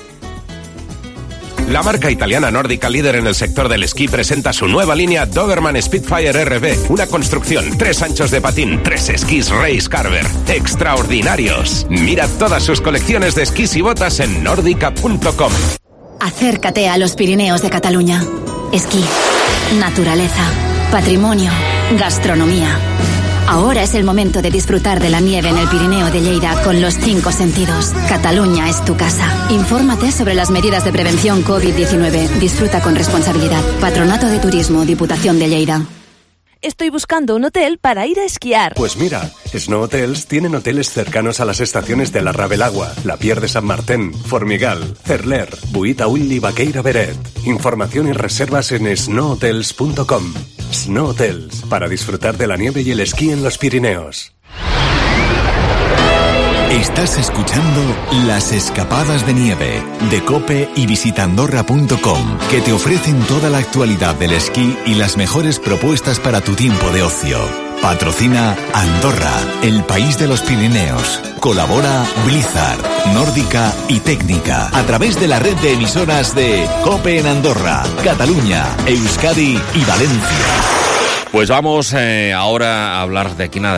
[SPEAKER 3] La marca italiana nórdica líder en el sector del esquí presenta su nueva línea Doberman Spitfire RB. Una construcción, 3 anchos de patín, 3 esquís Race Carver. ¡Extraordinarios! Mira todas sus colecciones de esquís y botas en nordica.com.
[SPEAKER 15] Acércate a los Pirineos de Cataluña. Esquí, naturaleza, patrimonio, gastronomía. Ahora es el momento de disfrutar de la nieve en el Pirineo de Lleida con los 5 sentidos. Cataluña es tu casa. Infórmate sobre las medidas de prevención COVID-19. Disfruta con responsabilidad. Patronato de Turismo, Diputación de Lleida.
[SPEAKER 4] Estoy buscando un hotel para ir a esquiar.
[SPEAKER 5] Pues mira, Snow Hotels tienen hoteles cercanos a las estaciones de la Ravelagua, La Pier de San Martín, Formigal, Cerler, Boita Ull y Baqueira Beret. Información y reservas en snowhotels.com. Snow Hotels, para disfrutar de la nieve y el esquí en los Pirineos.
[SPEAKER 21] Estás escuchando Las Escapadas de Nieve de COPE y visitandorra.com, que te ofrecen toda la actualidad del esquí y las mejores propuestas para tu tiempo de ocio. Patrocina Andorra, el país de los Pirineos. Colabora Blizzard, Nórdica y Técnica, a través de la red de emisoras de COPE en Andorra, Cataluña, Euskadi y Valencia.
[SPEAKER 22] Pues vamos ahora a hablar de aquí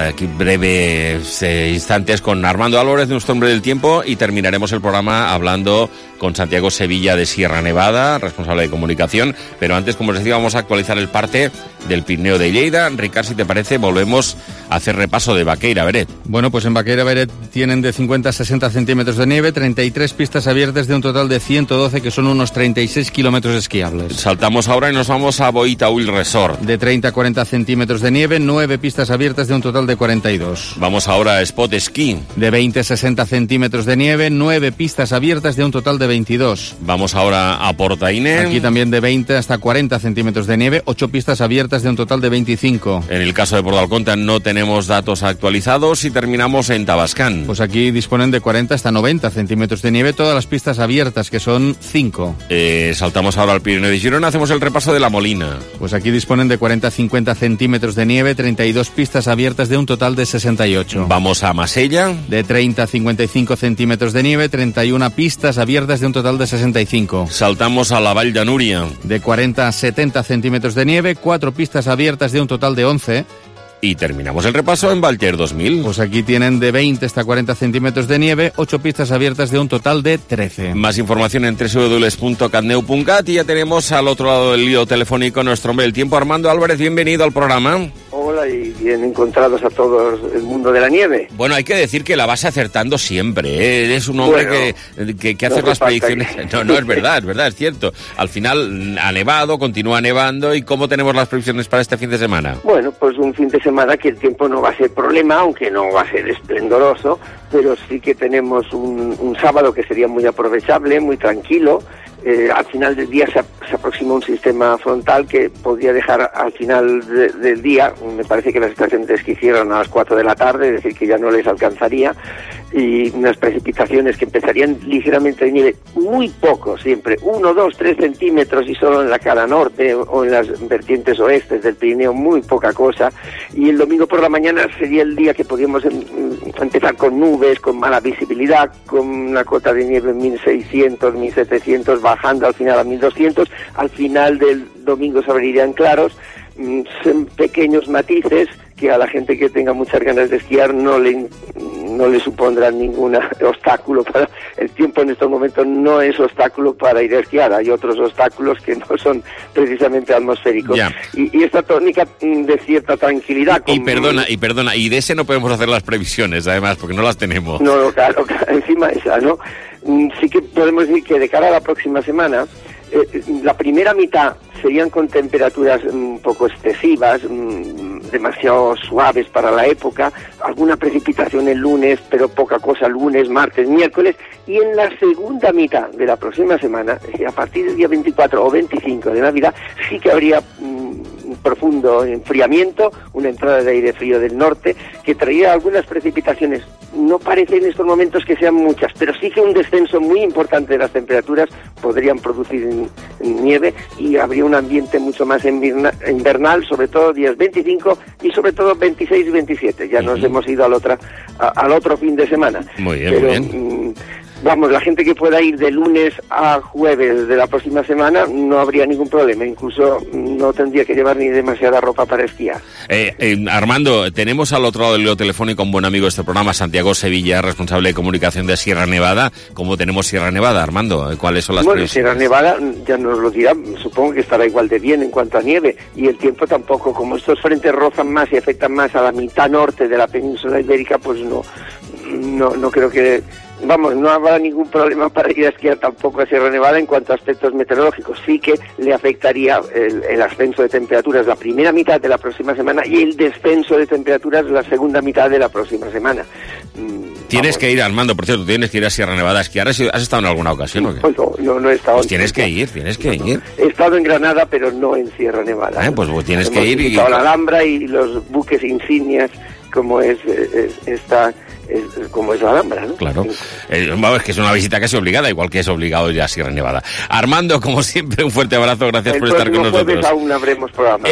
[SPEAKER 22] breves instantes con Armando Álvarez, nuestro hombre del tiempo, y terminaremos el programa hablando con Santiago Sevilla de Sierra Nevada, responsable de comunicación. Pero antes, como os decía, vamos a actualizar el parte del Pirineo de Lleida. Ricard, si te parece, volvemos a hacer repaso de Baqueira Beret.
[SPEAKER 6] Bueno, pues en Baqueira Beret tienen de 50 a 60 centímetros de nieve, 33 pistas abiertas de un total de 112, que son unos 36 kilómetros esquiables.
[SPEAKER 22] Saltamos ahora y nos vamos a Boitaúl Resort.
[SPEAKER 6] De 30 a 40 centímetros de nieve, 9 pistas abiertas de un total de 42.
[SPEAKER 22] Vamos ahora a Spot Ski.
[SPEAKER 6] De 20 a 60 centímetros de nieve, 9 pistas abiertas de un total de 22.
[SPEAKER 22] Vamos ahora a Portaine.
[SPEAKER 6] Aquí también de 20 hasta 40 centímetros de nieve, 8 pistas abiertas de un total de 25.
[SPEAKER 22] En el caso de Port-d'Alconte no tenemos datos actualizados y terminamos en Tabascan.
[SPEAKER 6] Pues aquí disponen de 40 hasta 90 centímetros de nieve, todas las pistas abiertas, que son 5.
[SPEAKER 22] Saltamos ahora al Pirineo de Girona, hacemos el repaso de La Molina.
[SPEAKER 6] Pues aquí disponen de 40 a 50 centímetros de nieve, 32 pistas abiertas de un total de 68.
[SPEAKER 22] Vamos a Masella.
[SPEAKER 6] De 30 a 55 centímetros de nieve, 31 pistas abiertas de un total de 65.
[SPEAKER 22] Saltamos a la Vall de Núria.
[SPEAKER 6] De 40 a 70 centímetros de nieve, 4 pistas abiertas de un total de 11.
[SPEAKER 22] Y terminamos el repaso en Valter 2000.
[SPEAKER 6] Pues aquí tienen de 20 hasta 40 centímetros de nieve, 8 pistas abiertas de un total de 13.
[SPEAKER 22] Más información en www.catneu.cat y ya tenemos al otro lado del lío telefónico nuestro hombre del tiempo, Armando Álvarez. Bienvenido al programa.
[SPEAKER 7] Hola y bien encontrados a todo el mundo de la nieve.
[SPEAKER 22] Bueno, hay que decir que la vas acertando siempre, ¿eh? Eres un hombre que hace las predicciones. No, es verdad, es cierto. Al final ha nevado, continúa nevando. ¿Y cómo tenemos las previsiones para este fin de semana?
[SPEAKER 7] Bueno, pues un fin de semana que el tiempo no va a ser problema, aunque no va a ser esplendoroso, pero sí que tenemos un sábado que sería muy aprovechable, muy tranquilo. Al final del día se aproxima un sistema frontal que podría dejar al final del día, me parece que las estaciones de esquí cierran a las 4 de la tarde, es decir, que ya no les alcanzaría, y unas precipitaciones que empezarían ligeramente de nieve, muy poco siempre, 1, 2, 3 centímetros y solo en la cara norte o en las vertientes oestes del Pirineo, muy poca cosa, y el domingo por la mañana sería el día que podríamos empezar con nubes, con mala visibilidad, con una cota de nieve en 1600, 1700, bajando al final a 1200, al final del domingo se abrirían claros, son pequeños matices que a la gente que tenga muchas ganas de esquiar no le supondrán ningún obstáculo. Para el tiempo en estos momentos no es obstáculo para ir a esquiar, hay otros obstáculos que no son precisamente atmosféricos. Y esta tónica de cierta tranquilidad.
[SPEAKER 22] Y perdona, y de ese no podemos hacer las previsiones, además, porque no las tenemos.
[SPEAKER 7] No, claro, encima esa, ¿no? Sí que podemos decir que de cara a la próxima semana, la primera mitad serían con temperaturas un poco excesivas, demasiado suaves para la época, alguna precipitación el lunes, pero poca cosa lunes, martes, miércoles, y en la segunda mitad de la próxima semana, a partir del día 24 o 25 de Navidad, sí que habría un profundo enfriamiento, una entrada de aire frío del norte, que traería algunas precipitaciones. No parece en estos momentos que sean muchas, pero sí que un descenso muy importante de las temperaturas podrían producir nieve y habría un ambiente mucho más invernal, sobre todo días 25 y sobre todo 26 y 27. Ya nos hemos ido al otro fin de semana.
[SPEAKER 22] Muy bien, muy bien.
[SPEAKER 7] Vamos, la gente que pueda ir de lunes a jueves de la próxima semana no habría ningún problema, incluso no tendría que llevar ni demasiada ropa para esquiar.
[SPEAKER 22] Armando, tenemos al otro lado del hilo telefónico un buen amigo de este programa, Santiago Sevilla, responsable de comunicación de Sierra Nevada. ¿Cómo tenemos Sierra Nevada, Armando? ¿Cuáles son las previsiones?
[SPEAKER 7] Sierra Nevada ya nos lo dirá, supongo que estará igual de bien en cuanto a nieve, y el tiempo tampoco, como estos frentes rozan más y afectan más a la mitad norte de la península ibérica, pues no creo que... Vamos, no habrá ningún problema para ir a esquiar tampoco a Sierra Nevada en cuanto a aspectos meteorológicos. Sí que le afectaría el ascenso de temperaturas la primera mitad de la próxima semana y el descenso de temperaturas la segunda mitad de la próxima semana.
[SPEAKER 22] Tienes que ir, Armando, por cierto, tienes que ir a Sierra Nevada a esquiar. ¿Has estado en alguna ocasión o qué?
[SPEAKER 7] Pues no he estado.
[SPEAKER 22] Pues tienes que ir.
[SPEAKER 7] He estado en Granada, pero no en Sierra Nevada.
[SPEAKER 22] Pues tienes que ir.
[SPEAKER 7] Hemos visitado la Alhambra y los buques insignias, como es como es la Alhambra, ¿no?
[SPEAKER 22] Claro. Es que es una visita casi obligada, igual que es obligado ya Sierra Nevada. Armando, como siempre, un fuerte abrazo, gracias por estar con nosotros.
[SPEAKER 7] El aún habremos programa.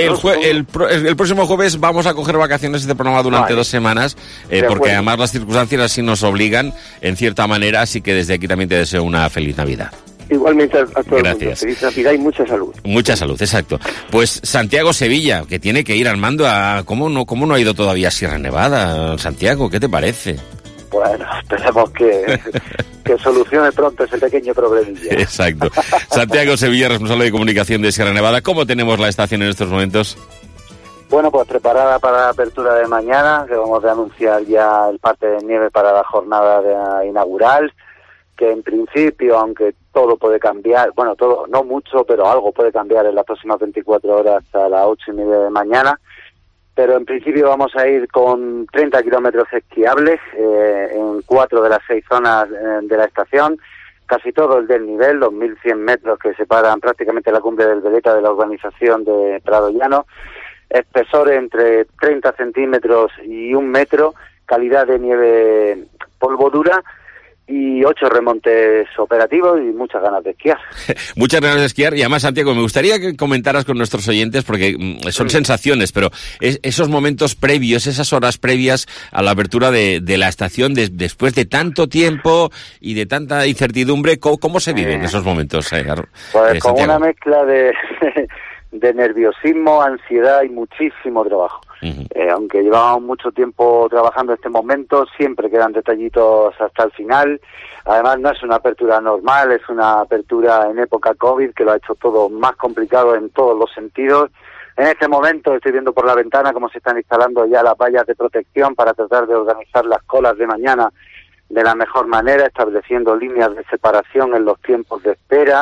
[SPEAKER 22] El próximo jueves vamos a coger vacaciones de programa durante 2 semanas, porque además las circunstancias así nos obligan, en cierta manera, así que desde aquí también te deseo una feliz Navidad.
[SPEAKER 7] Igualmente a todo el mundo.
[SPEAKER 22] Gracias.
[SPEAKER 7] Feliz Navidad y mucha salud.
[SPEAKER 22] Mucha salud, exacto. Pues Santiago Sevilla, que tiene que ir Armando a... ¿Cómo no ha ido todavía a Sierra Nevada? Santiago, ¿qué te parece?
[SPEAKER 9] Bueno, esperemos que solucione pronto ese pequeño problemilla.
[SPEAKER 22] Exacto. Santiago Sevilla, responsable de comunicación de Sierra Nevada. ¿Cómo tenemos la estación en estos momentos?
[SPEAKER 9] Bueno, pues preparada para la apertura de mañana, que vamos a anunciar ya el parte de nieve para la jornada inaugural, que en principio, aunque todo puede cambiar, bueno, todo, no mucho, pero algo puede cambiar en las próximas 24 horas a las 8:30 de mañana, pero en principio vamos a ir con 30 kilómetros esquiables en 4 de las 6 zonas de la estación, casi todo el desnivel, los 1.100 metros que separan prácticamente la cumbre del Veleta de la urbanización de Prado Llano, espesor entre 30 centímetros y 1 metro, calidad de nieve polvo dura, y 8 remontes operativos y muchas ganas de esquiar.
[SPEAKER 22] Muchas ganas de esquiar, y además, Santiago, me gustaría que comentaras con nuestros oyentes, porque son sensaciones, pero esos momentos previos, esas horas previas a la apertura de la estación, después de tanto tiempo y de tanta incertidumbre, ¿cómo se viven esos momentos?
[SPEAKER 9] Pues con una mezcla de nerviosismo, ansiedad y muchísimo trabajo. Aunque llevamos mucho tiempo trabajando en este momento, siempre quedan detallitos hasta el final. Además, no es una apertura normal, es una apertura en época COVID, que lo ha hecho todo más complicado en todos los sentidos. En este momento estoy viendo por la ventana cómo se están instalando ya las vallas de protección para tratar de organizar las colas de mañana de la mejor manera, estableciendo líneas de separación en los tiempos de espera.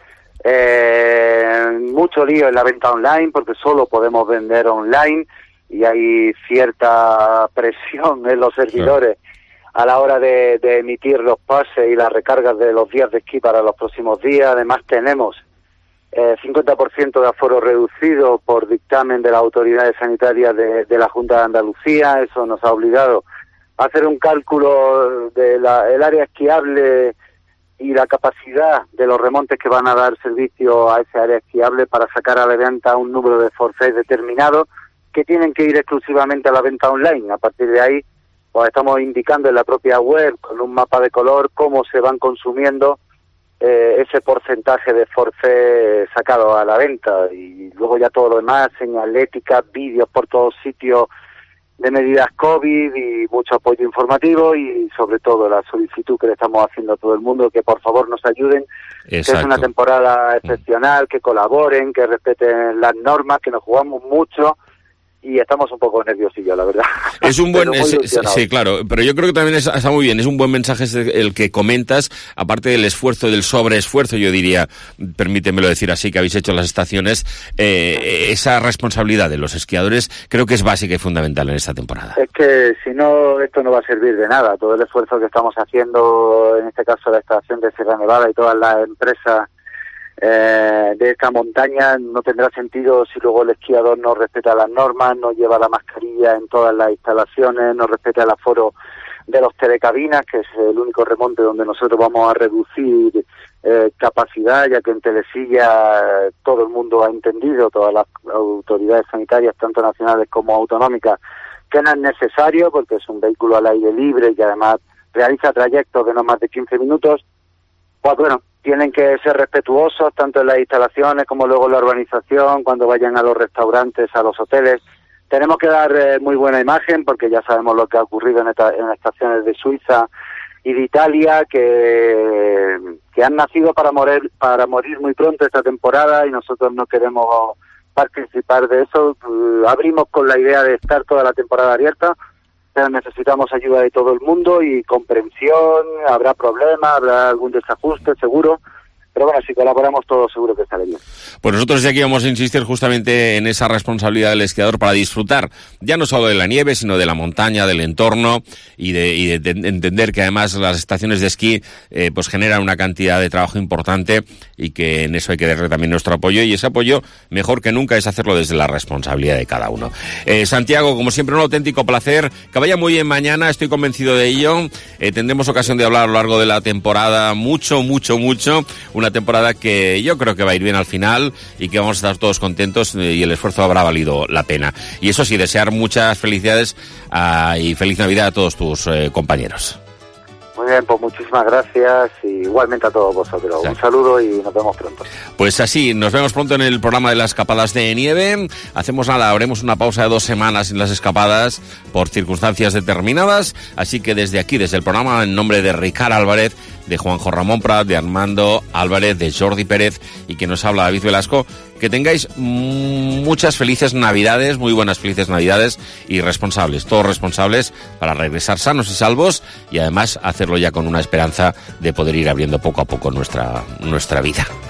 [SPEAKER 9] Mucho lío en la venta online, porque solo podemos vender online, y hay cierta presión en los servidores a la hora de emitir los pases y las recargas de los días de esquí para los próximos días. Además tenemos 50% de aforo reducido por dictamen de las autoridades sanitarias de la Junta de Andalucía. Eso nos ha obligado a hacer un cálculo de el área esquiable y la capacidad de los remontes que van a dar servicio a ese área esquiable para sacar a la venta un número de forfaits determinado que tienen que ir exclusivamente a la venta online. A partir de ahí, pues estamos indicando en la propia web con un mapa de color cómo se van consumiendo ese porcentaje de forfait sacado a la venta, y luego ya todo lo demás, señalética, vídeos por todos sitios de medidas COVID y mucho apoyo informativo, y sobre todo la solicitud que le estamos haciendo a todo el mundo, que por favor nos ayuden. Exacto. Que es una temporada excepcional, que colaboren, que respeten las normas, que nos jugamos mucho y estamos un poco nerviosillos, la verdad.
[SPEAKER 22] Es un buen... sí, claro, pero yo creo que también está muy bien, es un buen mensaje el que comentas, aparte del esfuerzo, del sobreesfuerzo, yo diría, permítemelo decir así, que habéis hecho en las estaciones, esa responsabilidad de los esquiadores creo que es básica y fundamental en esta temporada.
[SPEAKER 9] Es que si no, esto no va a servir de nada. Todo el esfuerzo que estamos haciendo, en este caso la estación de Sierra Nevada y todas las empresas de esta montaña, no tendrá sentido si luego el esquiador no respeta las normas, no lleva la mascarilla en todas las instalaciones, no respeta el aforo de los telecabinas, que es el único remonte donde nosotros vamos a reducir capacidad, ya que en Telesilla todo el mundo ha entendido, todas las autoridades sanitarias, tanto nacionales como autonómicas, que no es necesario, porque es un vehículo al aire libre y además realiza trayectos de no más de 15 minutos. Pues bueno, tienen que ser respetuosos tanto en las instalaciones como luego en la urbanización, cuando vayan a los restaurantes, a los hoteles. Tenemos que dar muy buena imagen, porque ya sabemos lo que ha ocurrido en estaciones de Suiza y de Italia, que han nacido para morir muy pronto esta temporada, y nosotros no queremos participar de eso. Abrimos con la idea de estar toda la temporada abierta, pero necesitamos ayuda de todo el mundo y comprensión. Habrá problemas, habrá algún desajuste seguro, Pero bueno, si colaboramos todos seguro que estaré bien.
[SPEAKER 22] Pues nosotros de aquí vamos a insistir justamente en esa responsabilidad del esquiador para disfrutar ya no solo de la nieve, sino de la montaña, del entorno y de entender que además las estaciones de esquí pues generan una cantidad de trabajo importante y que en eso hay que darle también nuestro apoyo, y ese apoyo mejor que nunca es hacerlo desde la responsabilidad de cada uno. Santiago, como siempre, un auténtico placer, que vaya muy bien mañana, estoy convencido de ello. Tendremos ocasión de hablar a lo largo de la temporada mucho, una temporada que yo creo que va a ir bien al final y que vamos a estar todos contentos y el esfuerzo habrá valido la pena. Y eso sí, desear muchas felicidades y feliz Navidad a todos tus compañeros.
[SPEAKER 9] Muy bien, pues muchísimas gracias y igualmente a todos vosotros. Sí. Un saludo y nos vemos pronto.
[SPEAKER 22] Pues así, nos vemos pronto en el programa de las escapadas de nieve. Haremos una pausa de 2 semanas en las escapadas por circunstancias determinadas. Así que desde aquí, desde el programa, en nombre de Ricard Álvarez, de Juanjo Ramón Prat, de Armando Álvarez, de Jordi Pérez y que nos habla David Velasco, que tengáis muchas felices Navidades, muy buenas felices Navidades y responsables, todos responsables para regresar sanos y salvos y además hacerlo ya con una esperanza de poder ir abriendo poco a poco nuestra vida.